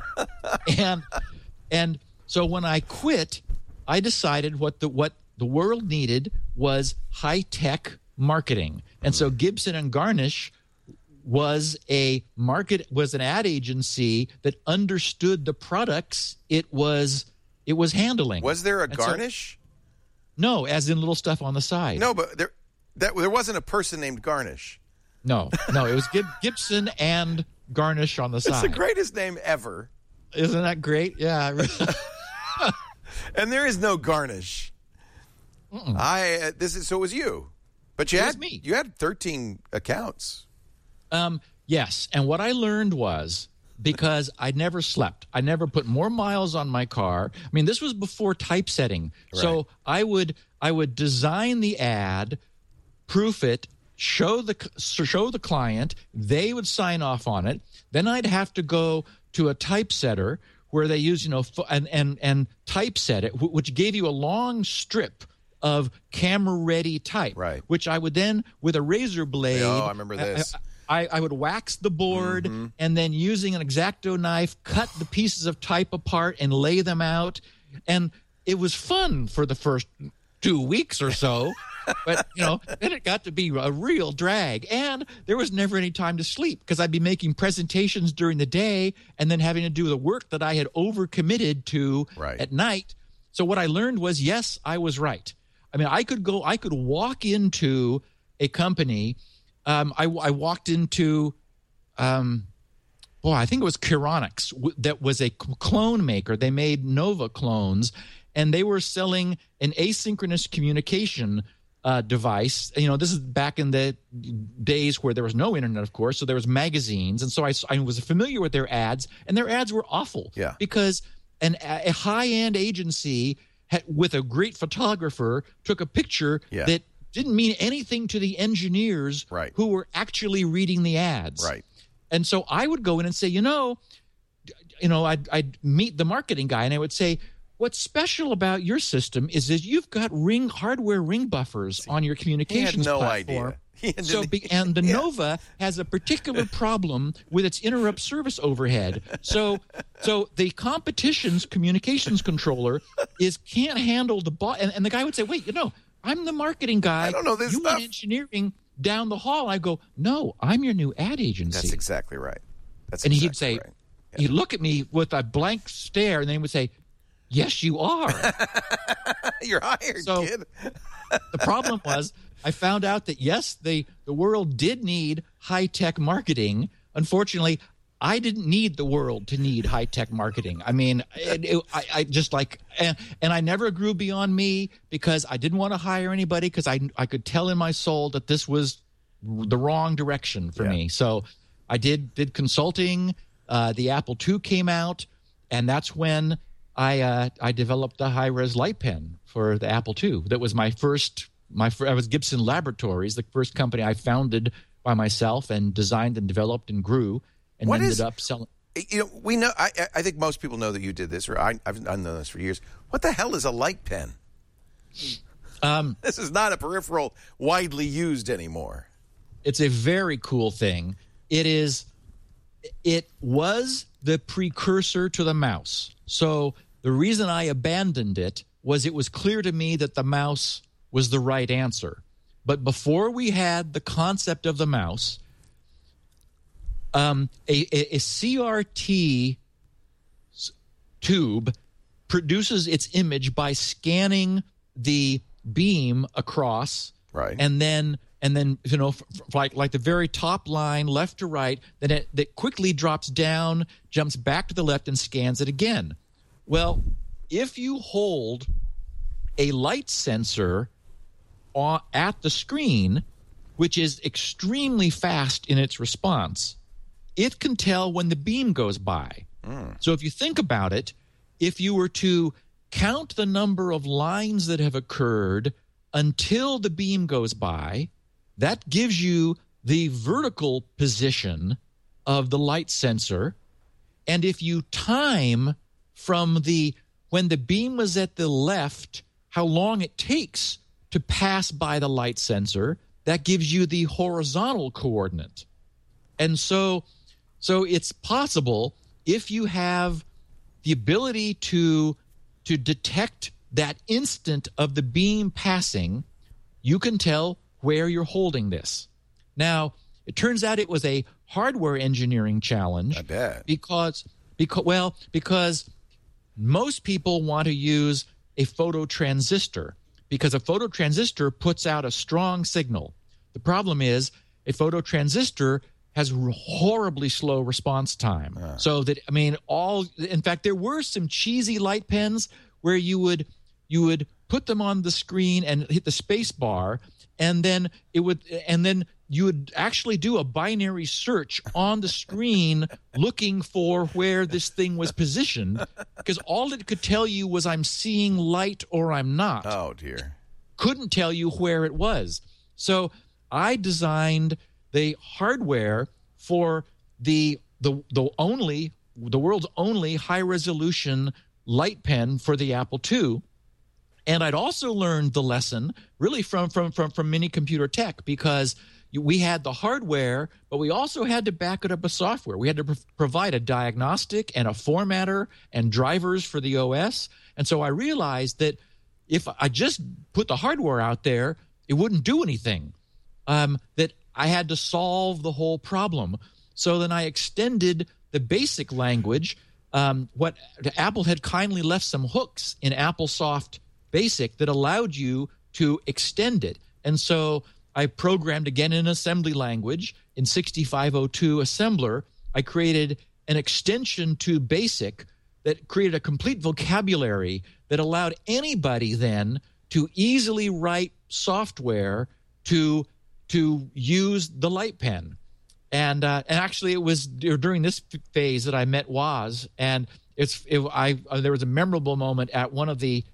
And so when I quit, I decided what the world needed was high-tech marketing. And so Gibson and Garnish was an ad agency that understood the products it was handling. Was there a Garnish? No, as in little stuff on the side. No, but There wasn't a person named Garnish. No, it was Gibson and Garnish on the side. It's the greatest name ever. Isn't that great? Yeah. And there is no Garnish. So it was you. But you had me. You had 13 accounts. Yes, and what I learned was, because I never slept, I never put more miles on my car. I mean, this was before typesetting. Right. So I would design the ad, proof it, show the client, they would sign off on it. Then I'd have to go to a typesetter where they use, and typeset it, which gave you a long strip of camera-ready type, right? Which I would then, with a razor blade, I remember this. I would wax the board, and then using an X-Acto knife, cut the pieces of type apart and lay them out. And it was fun for the first 2 weeks or so. But, then it got to be a real drag. And there was never any time to sleep because I'd be making presentations during the day and then having to do the work that I had overcommitted to at night. So what I learned was, yes, I was right. I mean, I could walk into a company. I walked into, I think it was Chironix, that was a clone maker. They made Nova clones, and they were selling an asynchronous communication device. This is back in the days where there was no internet, of course, so there was magazines. And so I was familiar with their ads, and their ads were awful. Yeah. Because a high-end agency with a great photographer took a picture that didn't mean anything to the engineers who were actually reading the ads. Right. And so I would go in and say, I'd meet the marketing guy, and I would say, what's special about your system is that you've got hardware ring buffers on your communications platform. And the Nova has a particular problem with its interrupt service overhead. So the competition's communications controller can't handle the and the guy would say, wait, I'm the marketing guy. I don't know this stuff. You want engineering down the hall. I go, no, I'm your new ad agency. That's exactly right. He'd say, he'd look at me with a blank stare, and then he would say, yes, you are. You're hired, kid. The problem was, I found out that, yes, the world did need high-tech marketing. Unfortunately, I didn't need the world to need high-tech marketing. I mean, I just and I never grew beyond me because I didn't want to hire anybody because I could tell in my soul that this was the wrong direction for me. So I did consulting. The Apple II came out, and that's when I developed the high-res light pen for the Apple II. That was I was Gibson Laboratories, the first company I founded by myself and designed and developed and grew and ended up selling. We know. I think most people know that you did this, or I've known this for years. What the hell is a light pen? This is not a peripheral widely used anymore. It's a very cool thing. It was the precursor to the mouse. So the reason I abandoned it was clear to me that the mouse was the right answer. But before we had the concept of the mouse, a CRT tube produces its image by scanning the beam across, and then like the very top line, left to right, then it quickly drops down, jumps back to the left, and scans it again. Well, if you hold a light sensor at the screen, which is extremely fast in its response, it can tell when the beam goes by. So if you think about it, if you were to count the number of lines that have occurred until the beam goes by, that gives you the vertical position of the light sensor. And if you time from when the beam was at the left, how long it takes to pass by the light sensor, that gives you the horizontal coordinate. And so it's possible, if you have the ability to detect that instant of the beam passing, you can tell where you're holding this. Now, it turns out it was a hardware engineering challenge. I bet. Because most people want to use a phototransistor. because a phototransistor puts out a strong signal. The problem is a phototransistor has horribly slow response time. So that, I mean, in fact, there were some cheesy light pens where you would put them on the screen and hit the space bar, and then you would actually do a binary search on the screen looking for where this thing was positioned, because all it could tell you was I'm seeing light or I'm not. Oh, dear. Couldn't tell you where it was. So I designed the hardware for the world's only high-resolution light pen for the Apple II. And I'd also learned the lesson really from Mini Computer Tech, because we had the hardware, but we also had to back it up with software. We had to provide a diagnostic and a formatter and drivers for the OS. And so I realized that if I just put the hardware out there, it wouldn't do anything, that I had to solve the whole problem. So then I extended the BASIC language. What Apple had kindly left some hooks in AppleSoft BASIC that allowed you to extend it. And so I programmed again in assembly language in 6502 assembler. I created an extension to BASIC that created a complete vocabulary that allowed anybody then to easily write software to use the light pen. And actually, it was during this phase that I met Woz, and there was a memorable moment at one of the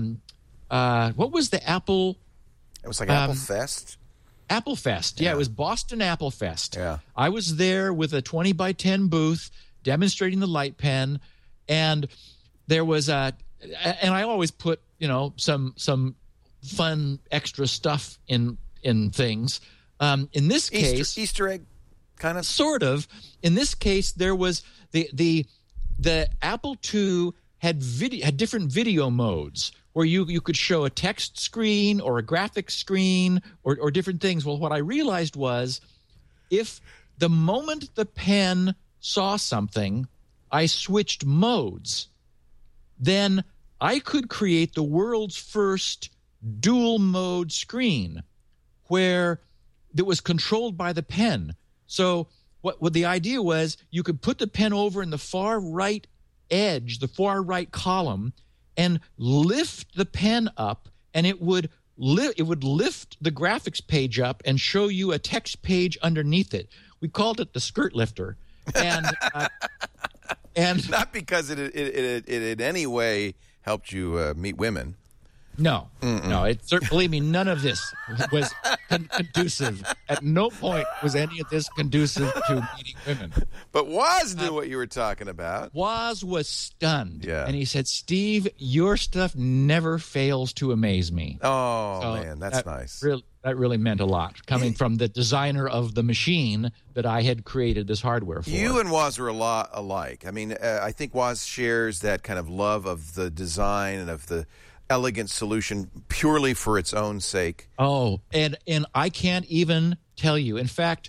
what was the Apple? It was like Apple Fest. Apple Fest, yeah, it was Boston Apple Fest. Yeah, I was there with a 20x10 booth demonstrating the light pen, and there was and I always put some fun extra stuff in things. In this case, Easter egg. Kind of, sort of. In this case, there was the Apple II had different video modes where you could show a text screen or a graphics screen or different things. Well, what I realized was, if the moment the pen saw something, I switched modes, then I could create the world's first dual mode screen where that was controlled by the pen. So what the idea was, you could put the pen over in the far right edge, the far right column, and lift the pen up, and it would lift the graphics page up and show you a text page underneath it. We called it the skirt lifter, and and not because it in any way helped you meet women. No, believe me, none of this was conducive. At no point was any of this conducive to meeting women. But Woz knew what you were talking about. Woz was stunned. Yeah. And he said, Steve, your stuff never fails to amaze me. Oh, man, that's nice. That really meant a lot, coming from the designer of the machine that I had created this hardware for. You and Woz are a lot alike. I mean, I think Woz shares that kind of love of the design and of the elegant solution purely for its own sake. Oh, and I can't even tell you. In fact,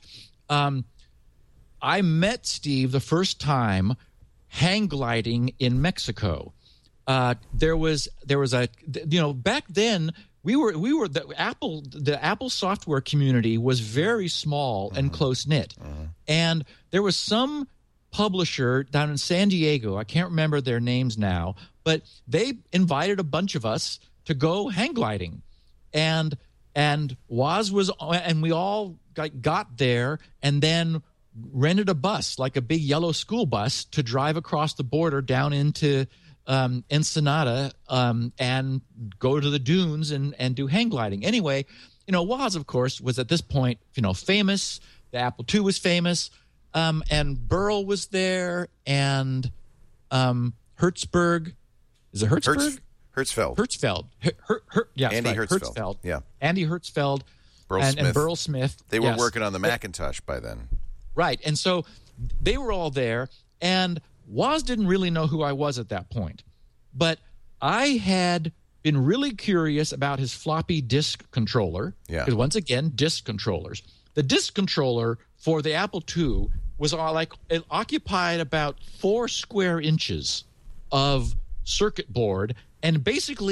I met Steve the first time hang gliding in Mexico. There was a back then we were the Apple software community was very small and close knit, and there was some publisher down in San Diego. I can't remember their names now, but they invited a bunch of us to go hang gliding, and Woz was, and we all got there and then rented a bus, like a big yellow school bus, to drive across the border down into Ensenada and go to the dunes and do hang gliding. Anyway, Woz, of course, was at this point famous. The Apple II was famous. And Burl was there, and Hertzberg. Is it Hertzberg? Hertzfeld. Yeah, Andy right. Hertzfeld. Yeah. Andy Hertzfeld and Burl Smith. They were working on the Macintosh by then. Right. And so they were all there, and Woz didn't really know who I was at that point. But I had been really curious about his floppy disk controller. Yeah. Because once again, disk controllers. The disk controller for the Apple II was it occupied about 4 square inches of circuit board, and basically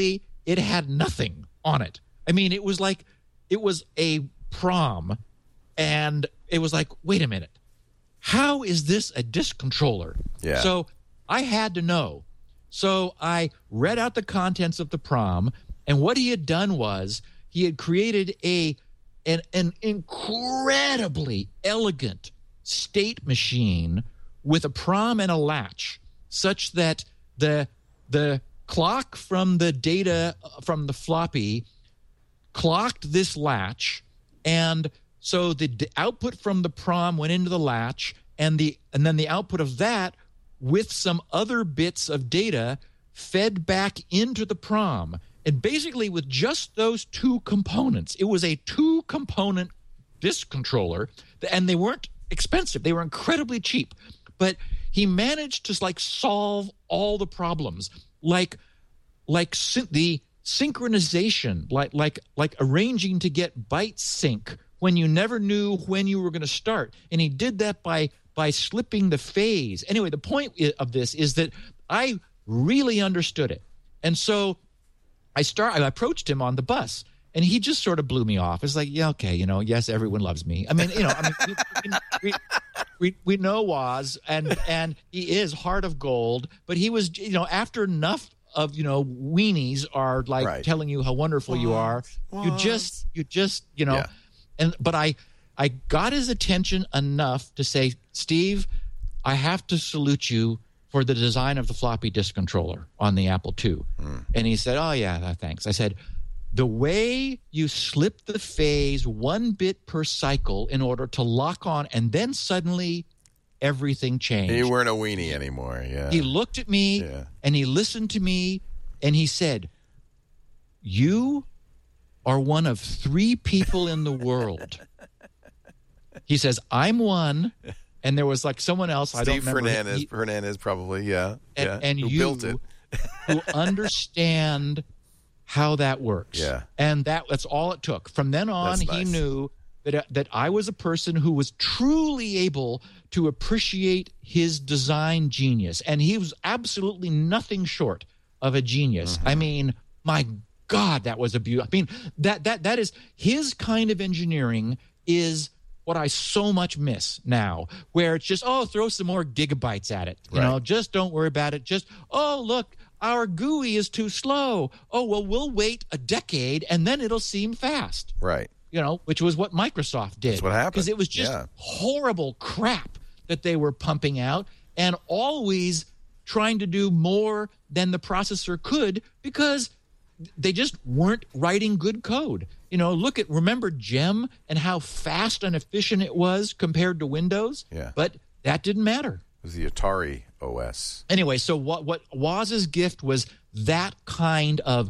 it had nothing on it. I mean, it was a PROM, and it was like, wait a minute, how is this a disk controller? Yeah. So I had to know. So I read out the contents of the PROM, and what he had done was he had created an incredibly elegant state machine with a PROM and a latch, such that the clock from the data from the floppy clocked this latch, and so the output from the PROM went into the latch, and then the output of that with some other bits of data fed back into the PROM. And basically with just those two components, it was a 2-component disk controller, and they weren't expensive. They were incredibly cheap. But he managed to solve all the problems, like the synchronization, like arranging to get byte sync when you never knew when you were going to start. And he did that by slipping the phase. Anyway, the point of this is that I really understood it. And so I approached him on the bus, and he just sort of blew me off. It's like, yeah, okay, yes, everyone loves me. I mean, we know Woz, and he is heart of gold, but he was, after enough of, weenies are like telling you how wonderful you are, you just, Yeah. but I got his attention enough to say, Steve, I have to salute you for the design of the floppy disk controller on the Apple II. And he said, oh, yeah, thanks. I said, the way you slip the phase 1 bit per cycle in order to lock on, and then suddenly everything changed. You weren't a weenie anymore, yeah. He looked at me, and he listened to me, and he said, you are one of 3 people in the world. He says, I'm one. And there was someone else, Steve I don't remember. Steve Hernandez probably, yeah. And who you built it. who understand how that works. Yeah. And that's all it took. From then on, That's nice. He knew that I was a person who was truly able to appreciate his design genius. And he was absolutely nothing short of a genius. Mm-hmm. I mean, my God, that was a beauty. I mean, that is his kind of engineering is what I so much miss now, where it's just, throw some more gigabytes at it. Just don't worry about it. Just, look, our GUI is too slow. Oh, well, we'll wait a decade and then it'll seem fast. Right. Which was what Microsoft did. That's what happened. Because it was just horrible crap that they were pumping out and always trying to do more than the processor could because they just weren't writing good code. Remember GEM and how fast and efficient it was compared to Windows? Yeah. But that didn't matter. It was the Atari OS. Anyway, so what Woz's gift was that kind of,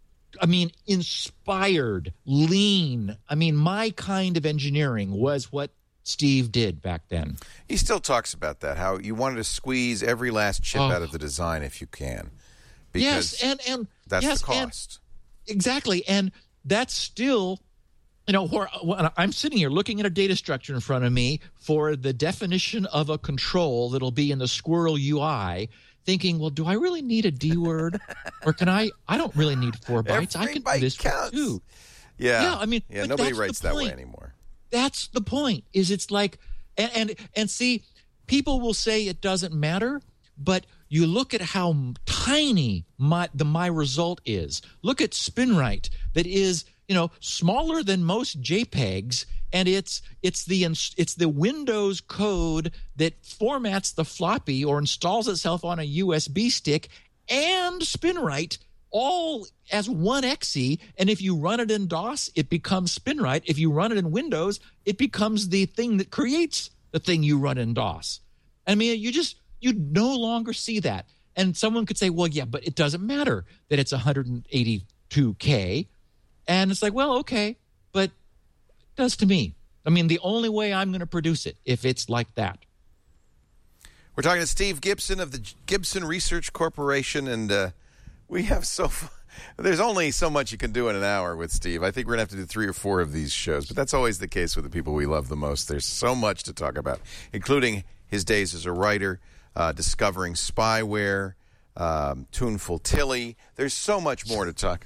inspired, lean. My kind of engineering was what Steve did back then. He still talks about that, how you wanted to squeeze every last chip out of the design if you can. Because and that's the cost. Exactly. And that's still, where I'm sitting here looking at a data structure in front of me for the definition of a control that'll be in the Squirrel UI, thinking, well, do I really need a D word? Or can I don't really need 4 bytes. I can do this counts. for 2. Yeah. Yeah, nobody writes that way anymore. That's the point, is it's like, and see, people will say it doesn't matter, but you look at how tiny my result is. Look at SpinRite, that is, smaller than most JPEGs, and it's the Windows code that formats the floppy or installs itself on a USB stick, and SpinRite all as one exe. And if you run it in DOS, it becomes SpinRite. If you run it in Windows, it becomes the thing that creates the thing you run in DOS. You no longer see that. And someone could say, well, yeah, but it doesn't matter that it's 182K. And it's like, well, okay, but it does to me. The only way I'm going to produce it if it's like that. We're talking to Steve Gibson of the Gibson Research Corporation, and we have there's only so much you can do in an hour with Steve. I think we're going to have to do 3 or 4 of these shows, but that's always the case with the people we love the most. There's so much to talk about, including his days as a writer, discovering spyware, Tuneful Tilly. There's so much more to talk.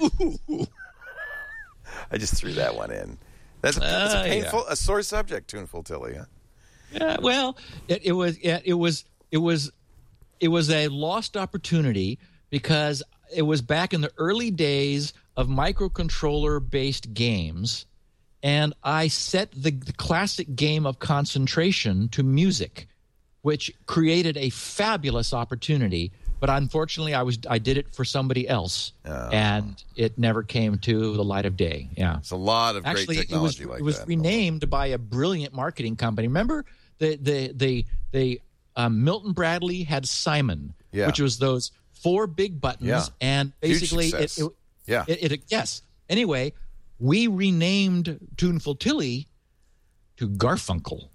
I just threw that one in. That's a painful, a sore subject, Tuneful Tilly. Huh? Yeah, well, it was a lost opportunity because it was back in the early days of microcontroller-based games, and I set the classic game of concentration to music, which created a fabulous opportunity. But unfortunately, I did it for somebody else, and it never came to the light of day. Yeah, it's a lot of great technology it was renamed by a brilliant marketing company. Remember the Milton Bradley had Simon, which was those 4 big buttons, and basically yes. Anyway, we renamed Tuneful Tilly to Garfunkel.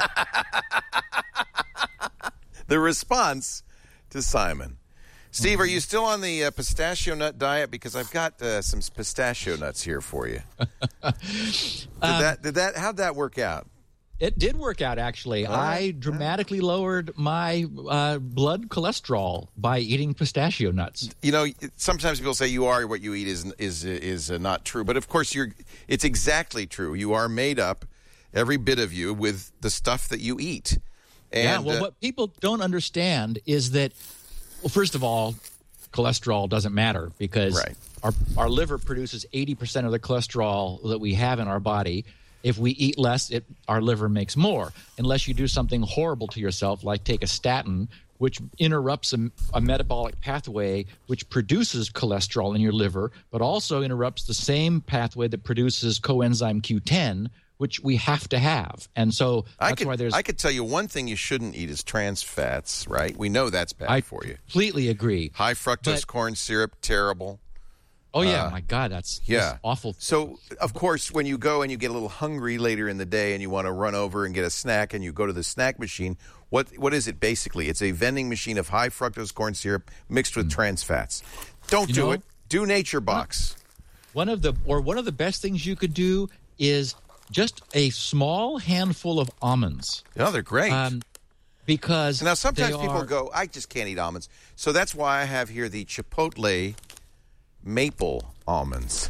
The response to Simon. Steve, are you still on the pistachio nut diet? Because I've got some pistachio nuts here for you. How'd that work out? It did work out, actually. I dramatically lowered my blood cholesterol by eating pistachio nuts. You know, sometimes people say you are what you eat is not true, but of course it's exactly true. You are made up, every bit of you, with the stuff that you eat. And, what people don't understand is that, well, first of all, cholesterol doesn't matter because our liver produces 80% of the cholesterol that we have in our body. If we eat less, our liver makes more, unless you do something horrible to yourself, like take a statin, which interrupts a metabolic pathway which produces cholesterol in your liver, but also interrupts the same pathway that produces coenzyme Q10, which we have to have. And so that's why there's... I could tell you one thing you shouldn't eat is trans fats, right? We know that's bad for you. I completely agree. High fructose corn syrup, terrible. Oh, yeah. My God, that's awful. So, of course, when you go and you get a little hungry later in the day and you want to run over and get a snack and you go to the snack machine, what is it basically? It's a vending machine of high fructose corn syrup mixed with trans fats. Don't do it. Do Nature Box. One of the best things you could do is just a small handful of almonds. No, they're great. Because now sometimes people go, I just can't eat almonds. So that's why I have here the Chipotle maple almonds.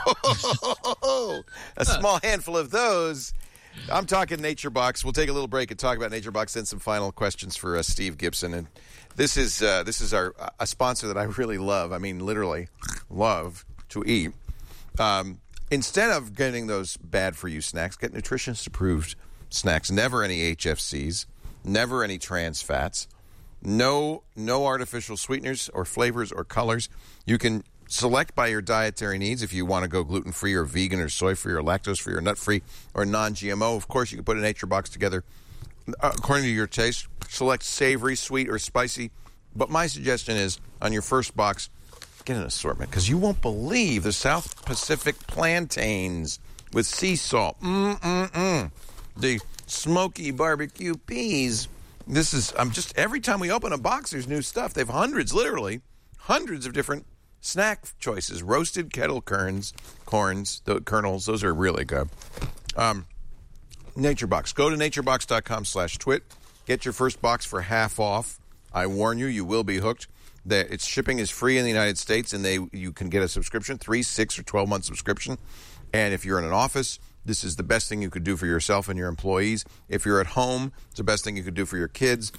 A small handful of those. I'm talking Nature Box. We'll take a little break and talk about Nature Box and some final questions for Steve Gibson. And this is a sponsor that I really love. I mean, literally love to eat. Instead of getting those bad-for-you snacks, get nutritionist-approved snacks. Never any HFCs, never any trans fats, no artificial sweeteners or flavors or colors. You can select by your dietary needs if you want to go gluten-free or vegan or soy-free or lactose-free or nut-free or non-GMO. Of course, you can put a Nature Box together according to your taste. Select savory, sweet, or spicy. But my suggestion is, on your first box, get an assortment, because you won't believe the South Pacific plantains with sea salt. The smoky barbecue peas. This is, every time we open a box, there's new stuff. They have literally hundreds of different snack choices. Roasted kettle corns, the kernels, those are really good. Nature Box. Go to naturebox.com/twit. Get your first box for half off. I warn you, you will be hooked. Its shipping is free in the United States, and you can get a subscription, 3, 6, or 12-month subscription. And if you're in an office, this is the best thing you could do for yourself and your employees. If you're at home, it's the best thing you could do for your kids.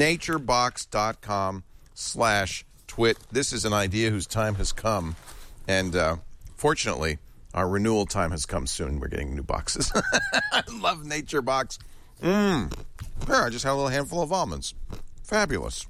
naturebox.com/twit. This is an idea whose time has come. And fortunately, our renewal time has come soon. We're getting new boxes. I love Nature Box. There, I just had a little handful of almonds. Fabulous.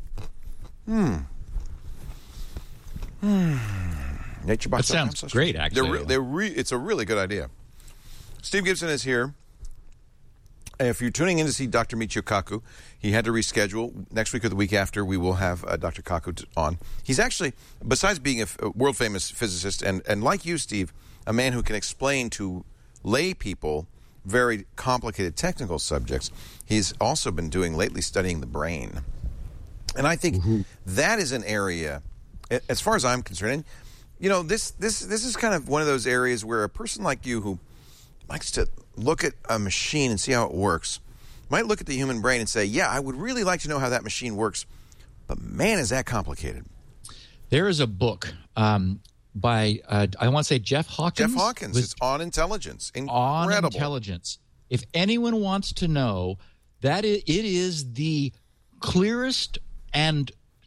Nature Box. That sounds great, actually. It's a really good idea. Steve Gibson is here. If you're tuning in to see Dr. Michio Kaku, he had to reschedule. Next week or the week after, we will have Dr. Kaku on. He's actually, besides being a world-famous physicist, and like you, Steve, a man who can explain to lay people very complicated technical subjects, he's also been studying the brain. And I think that is an area, as far as I'm concerned, and, this is kind of one of those areas where a person like you who likes to look at a machine and see how it works might look at the human brain and say, yeah, I would really like to know how that machine works, but man, is that complicated. There is a book by, I want to say Jeff Hawkins. Jeff Hawkins. It's On Intelligence. On Incredible. Intelligence. If anyone wants to know, it is the clearest and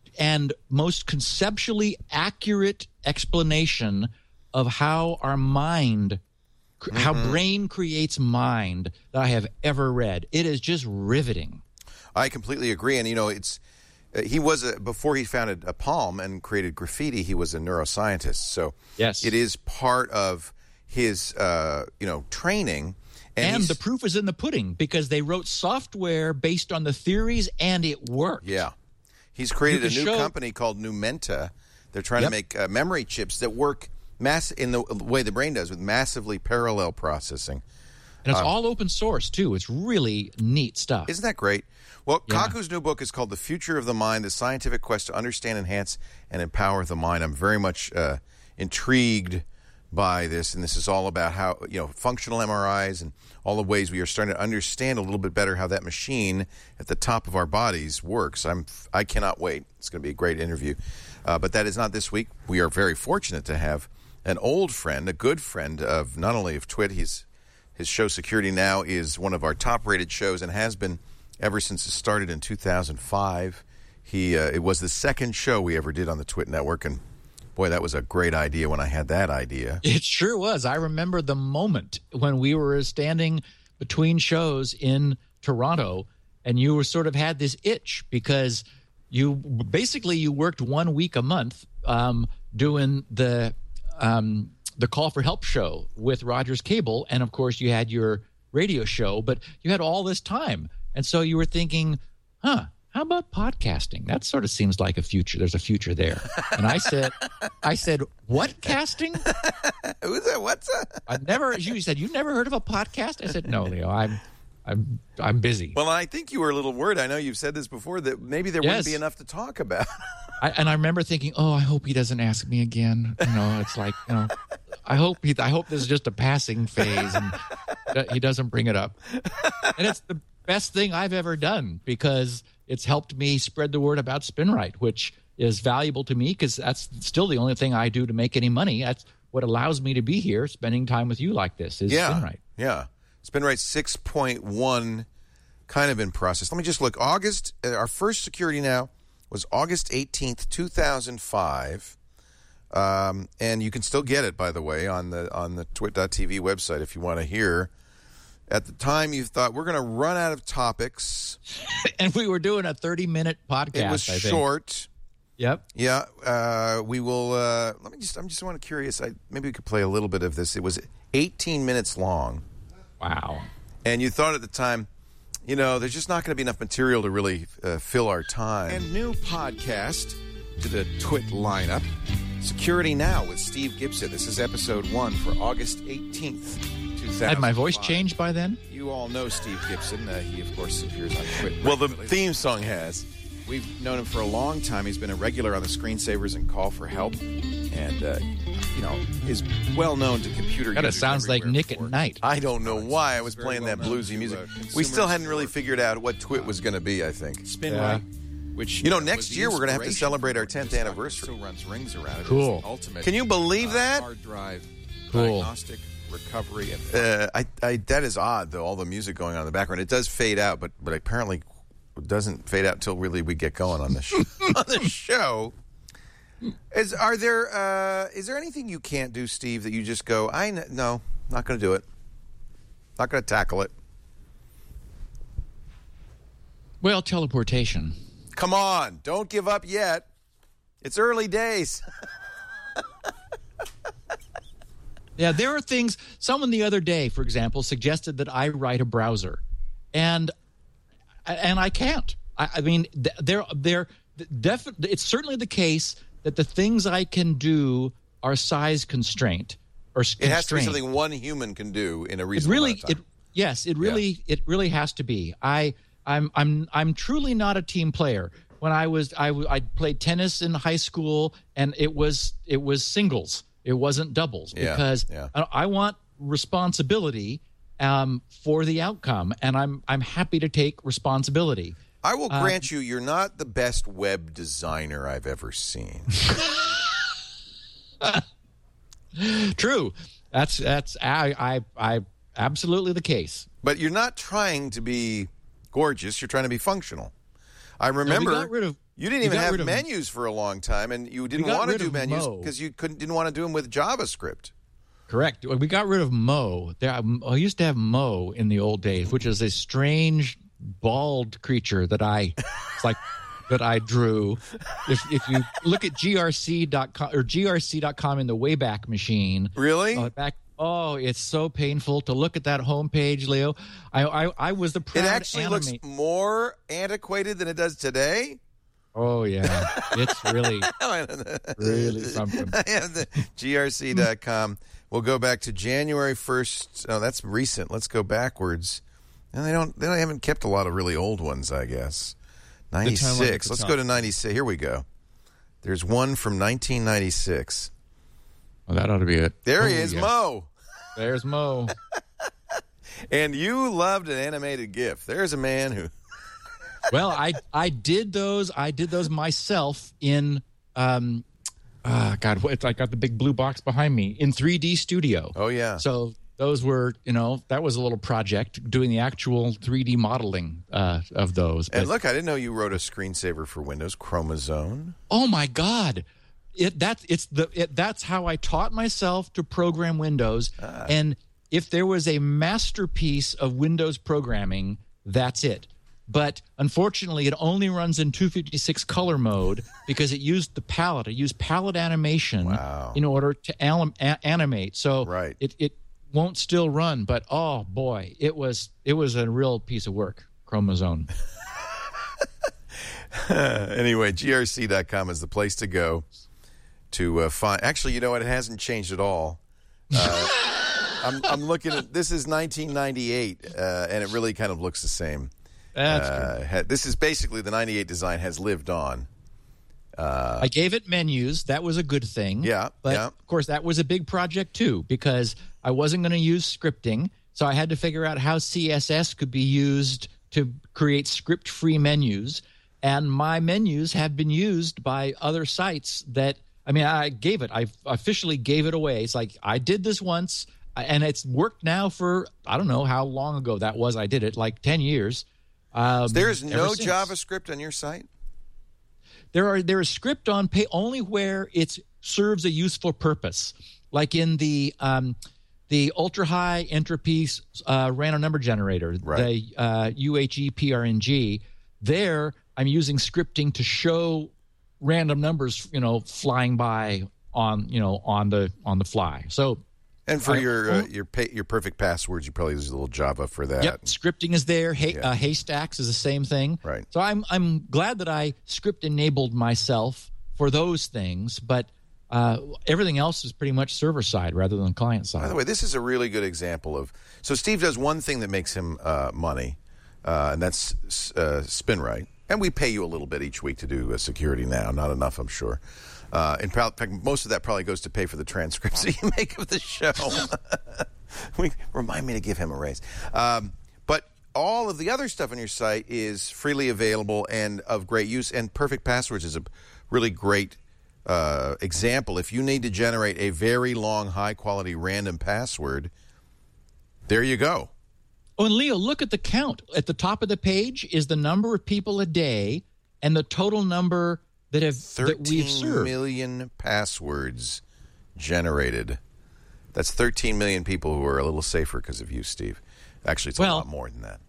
most conceptually accurate explanation of how our mind, how brain creates mind that I have ever read. It is just riveting. I completely agree. And, it's he was before he founded Palm and created graffiti, he was a neuroscientist. So yes, it is part of his, training. And the proof is in the pudding because they wrote software based on the theories and it worked. Yeah. He's created a new company called Numenta. They're trying to make memory chips that work in the way the brain does with massively parallel processing. And it's all open source, too. It's really neat stuff. Isn't that great? Well, Kaku's new book is called The Future of the Mind, The Scientific Quest to Understand, Enhance, and Empower the Mind. I'm very much intrigued by this, and this is all about how, functional MRIs and all the ways we are starting to understand a little bit better how that machine at the top of our bodies works. I cannot wait. It's going to be a great interview. But that is not this week. We are very fortunate to have an old friend, a good friend of not only of Twit, his show Security Now is one of our top-rated shows and has been ever since it started in 2005. It was the second show we ever did on the Twit Network, and boy, that was a great idea when I had that idea. It sure was. I remember the moment when we were standing between shows in Toronto, and you were sort of had this itch because you worked 1 week a month doing the Call for Help show with Rogers Cable, and of course you had your radio show, but you had all this time, and so you were thinking, how about podcasting? That sort of seems like a future. There's a future there. And I said, what casting? Who's that? What's that? You said, you never heard of a podcast? I said, no, Leo, I'm busy. Well, I think you were a little worried. I know you've said this before, that maybe there wouldn't be enough to talk about. I remember thinking, I hope he doesn't ask me again. It's like, I hope this is just a passing phase and he doesn't bring it up. And it's the best thing I've ever done because it's helped me spread the word about SpinRite, which is valuable to me because that's still the only thing I do to make any money. That's what allows me to be here, spending time with you like this, is SpinRite. Yeah. SpinRite 6.1 kind of in process. Let me just look. Our first Security Now was August 18th, 2005. And you can still get it, by the way, on the twit.tv website if you want to hear. At the time, you thought, we're going to run out of topics. And we were doing a 30-minute podcast, It was short. Yep. Yeah. We will, I'm just curious. Maybe we could play a little bit of this. It was 18 minutes long. Wow. And you thought at the time, there's just not going to be enough material to really fill our time. And new podcast to the Twit lineup, Security Now with Steve Gibson. This is episode 1 for August 18th, 2005. Had my voice changed by then? You all know Steve Gibson. He, of course, appears on Twit. Well, the theme song has. We've known him for a long time. He's been a regular on the Screensavers and Call for Help. And, is well known to computer users. That sounds like Nick at Night. I don't know why I was playing that bluesy music. We still hadn't really figured out what Twit was going to be, I think. SpinRite. Which next year we're going to have to celebrate our 10th anniversary. Still runs rings around it. Cool. Ultimate, can you believe that? Hard drive, cool. diagnostic, recovery, and that is odd, though. All the music going on in the background. It does fade out, but apparently it doesn't fade out until really we get going on the show. Is there anything you can't do, Steve, that you just go, no, not going to do it, not going to tackle it? Well, teleportation. Come on, don't give up yet. It's early days. Yeah, there are things. Someone the other day, for example, suggested that I write a browser, and I can't. I mean, it's certainly the case that the things I can do are size constraint or constrained. It has to be something one human can do in a reasonable amount of time. It really has to be. I'm truly not a team player. When I played tennis in high school, and it was singles. It wasn't doubles because I want responsibility for the outcome, and I'm happy to take responsibility. I will grant you're not the best web designer I've ever seen. True. That's I absolutely the case. But you're not trying to be gorgeous. You're trying to be functional. I remember you didn't even have menus for a long time, and you didn't want to do menus because you didn't want to do them with JavaScript. Correct. We got rid of Mo. I used to have Mo in the old days, which is a strange bald creature that I drew. If you look at grc.com or grc.com in the Wayback Machine, really it's so painful to look at that homepage, Leo. I was the proud It actually looks more antiquated than it does today. Oh yeah, it's really something. I have the grc.com. We'll go back to January 1st. Oh, that's recent. Let's go backwards. And they haven't kept a lot of really old ones, I guess. 96. Let's go to 96. Here we go. There's one from 1996. Well, that ought to be it. There he is, yes. Mo. There's Mo. And you loved an animated GIF. There's a man who. Well, I did those. I did those myself in. I got the big blue box behind me in 3D Studio. Oh yeah. So those were, that was a little project doing the actual 3D modeling of those. And look, I didn't know you wrote a screensaver for Windows, Chromazone. Oh my God. That's how I taught myself to program Windows. And if there was a masterpiece of Windows programming, that's it. But unfortunately, it only runs in 256 color mode because it used the palette. It used palette animation in order to animate. So it won't still run. But oh boy, it was a real piece of work. Chromazone. Anyway, grc.com is the place to go to find. Actually, you know what? It hasn't changed at all. I'm looking at this is 1998, and it really kind of looks the same. This is basically the 98 design has lived on. I gave it menus. That was a good thing. Yeah. But of course, that was a big project too because I wasn't going to use scripting. So I had to figure out how CSS could be used to create script-free menus. And my menus have been used by other sites I officially gave it away. It's like I did this once and it's worked now for, I don't know how long ago that was. I did it like 10 years. There is no JavaScript on your site? There is script on pay only where it serves a useful purpose, like in the ultra high entropy random number generator, the UHE-PRNG. There, I'm using scripting to show random numbers, flying by on the fly. So. And for your perfect passwords, you probably use a little Java for that. Yep, scripting is there. Haystacks is the same thing. Right. So I'm glad that I script enabled myself for those things, but everything else is pretty much server side rather than client side. By the way, this is a really good example of. So Steve does one thing that makes him money, and that's SpinRite, and we pay you a little bit each week to do security now. Not enough, I'm sure. In fact, most of that probably goes to pay for the transcripts that you make of the show. Remind me to give him a raise. But all of the other stuff on your site is freely available and of great use. And Perfect Passwords is a really great example. If you need to generate a very long, high-quality random password, there you go. Oh, and Leo, look at the count. At the top of the page is the number of people a day and the total number that we've served. 13 million passwords generated. That's 13 million people who are a little safer because of you, Steve. Actually, it's a lot more than that.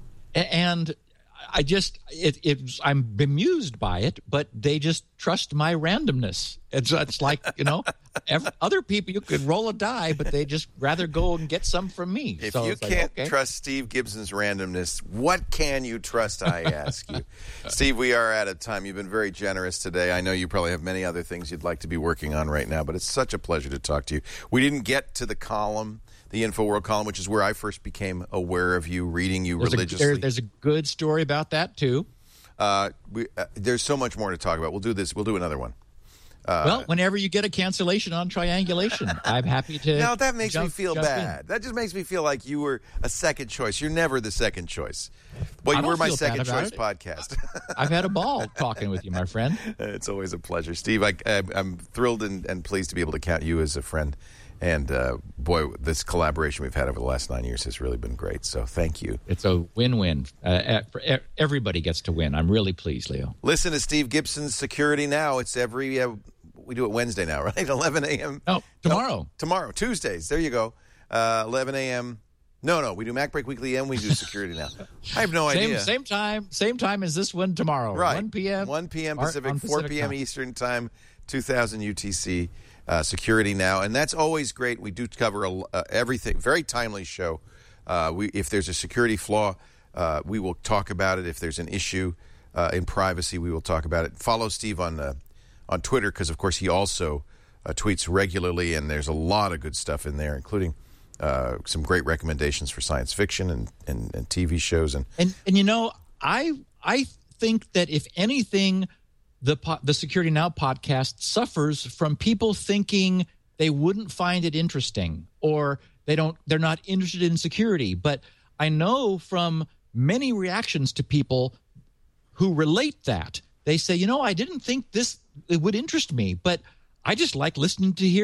And I just, I'm bemused by it, but they just trust my randomness. It's like, other people, you could roll a die, but they just rather go and get some from me. If you can't trust Steve Gibson's randomness, what can you trust, I ask you? Steve, we are out of time. You've been very generous today. I know you probably have many other things you'd like to be working on right now, but it's such a pleasure to talk to you. We didn't get to the column, the InfoWorld column, which is where I first became aware of you, reading you religiously. There's a good story about that, too. There's so much more to talk about. We'll do this. We'll do another one. Well, whenever you get a cancellation on Triangulation, I'm happy to. Now, that makes me feel jump bad. in. That just makes me feel like you were a second choice. You're never the second choice. Well, I you don't were my feel bad second about choice it. podcast. I've had a ball talking with you, my friend. It's always a pleasure. Steve, I'm thrilled and pleased to be able to count you as a friend. And, boy, this collaboration we've had over the last 9 years has really been great. So thank you. It's a win-win. Everybody gets to win. I'm really pleased, Leo. Listen to Steve Gibson's Security Now. It's every we do it Wednesday now, right? 11 a.m. No, tomorrow. No, tomorrow. Tuesdays. There you go. 11 a.m. No. We do Mac Break Weekly and we do Security Now. I have no idea. Same time as this one tomorrow. Right. 1 p.m. 1 p.m. Pacific, 4 p.m. time. Eastern Time, 2000 UTC. Security Now, and that's always great. We do cover everything. Very timely show. If there's a security flaw, we will talk about it. If there's an issue in privacy, we will talk about it. Follow Steve on Twitter because, of course, he also tweets regularly, and there's a lot of good stuff in there, including some great recommendations for science fiction and TV shows. And you know, I think that if anything, the Security Now podcast suffers from people thinking they wouldn't find it interesting or they're not interested in security. But I know from many reactions to people who relate that they say, you know, I didn't think it would interest me, but I just like listening to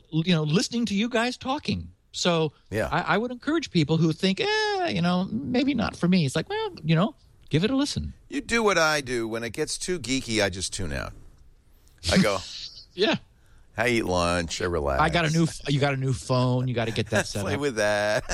you guys talking. So yeah. I would encourage people who think, maybe not for me. It's like, well, give it a listen. You do what I do. When it gets too geeky, I just tune out. I go, yeah. I eat lunch. I relax. You got a new phone. You got to get that set Play up. with that.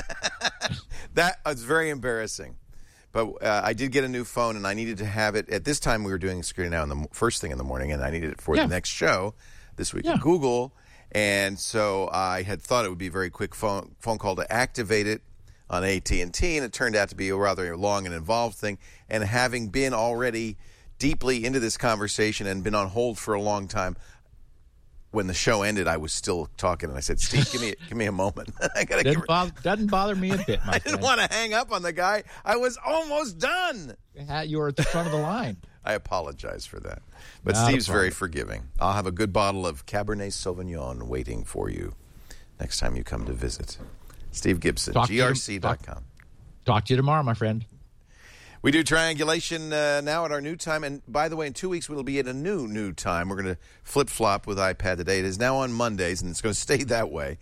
That was very embarrassing. But I did get a new phone, and I needed to have it. At this time, we were doing Security Now in the first thing in the morning, and I needed it for the next show this week at Google. And so I had thought it would be a very quick phone call to activate it on AT&T, and it turned out to be a rather long and involved thing. And having been already deeply into this conversation and been on hold for a long time, when the show ended, I was still talking, and I said, "Steve, give me a moment. I gotta doesn't bother me a bit, my I didn't want to hang up on the guy. I was almost done. You were at the front of the line. I apologize for that. But Not Steve's a problem. very forgiving. I'll have a good bottle of Cabernet Sauvignon waiting for you next time you come to visit. Steve Gibson, grc.com. Talk to you tomorrow, my friend. We do Triangulation now at our new time. And by the way, in 2 weeks, we'll be at a new time. We're going to flip-flop with iPad Today. It is now on Mondays, and it's going to stay that way.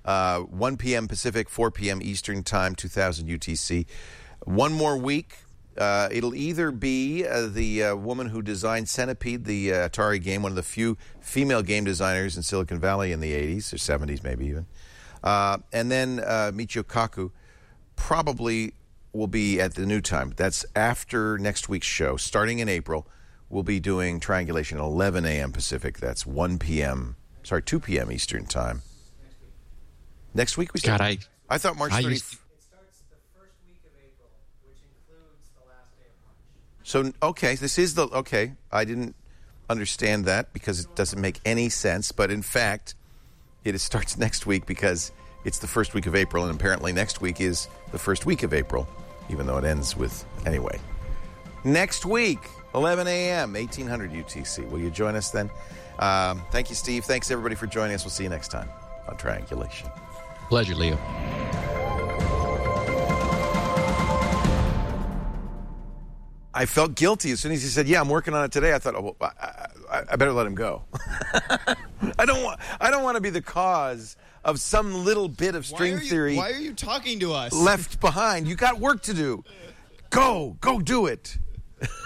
1 p.m. Pacific, 4 p.m. Eastern Time, 2000 UTC. One more week. It'll either be the woman who designed Centipede, the Atari game, one of the few female game designers in Silicon Valley in the 80s, or 70s maybe even. And then Michio Kaku probably will be at the new time. That's after next week's show. Starting in April, we'll be doing Triangulation at 11 a.m. Pacific. That's 2 p.m. Eastern Time. Next week we start? God, I thought March 30th. It starts the first week of April, which includes the last day of March. So, okay, this is the... Okay, I didn't understand that because it doesn't make any sense. But in fact, it starts next week because it's the first week of April, and apparently next week is the first week of April, even though it ends with... Anyway. Next week, 11 a.m., 1800 UTC. Will you join us then? Thank you, Steve. Thanks, everybody, for joining us. We'll see you next time on Triangulation. Pleasure, Leo. I felt guilty as soon as he said, "Yeah, I'm working on it today." I thought, "Oh, well, I better let him go." I don't want to be the cause of some little bit of string theory. Why are you talking to us? Left behind. You got work to do. Go do it.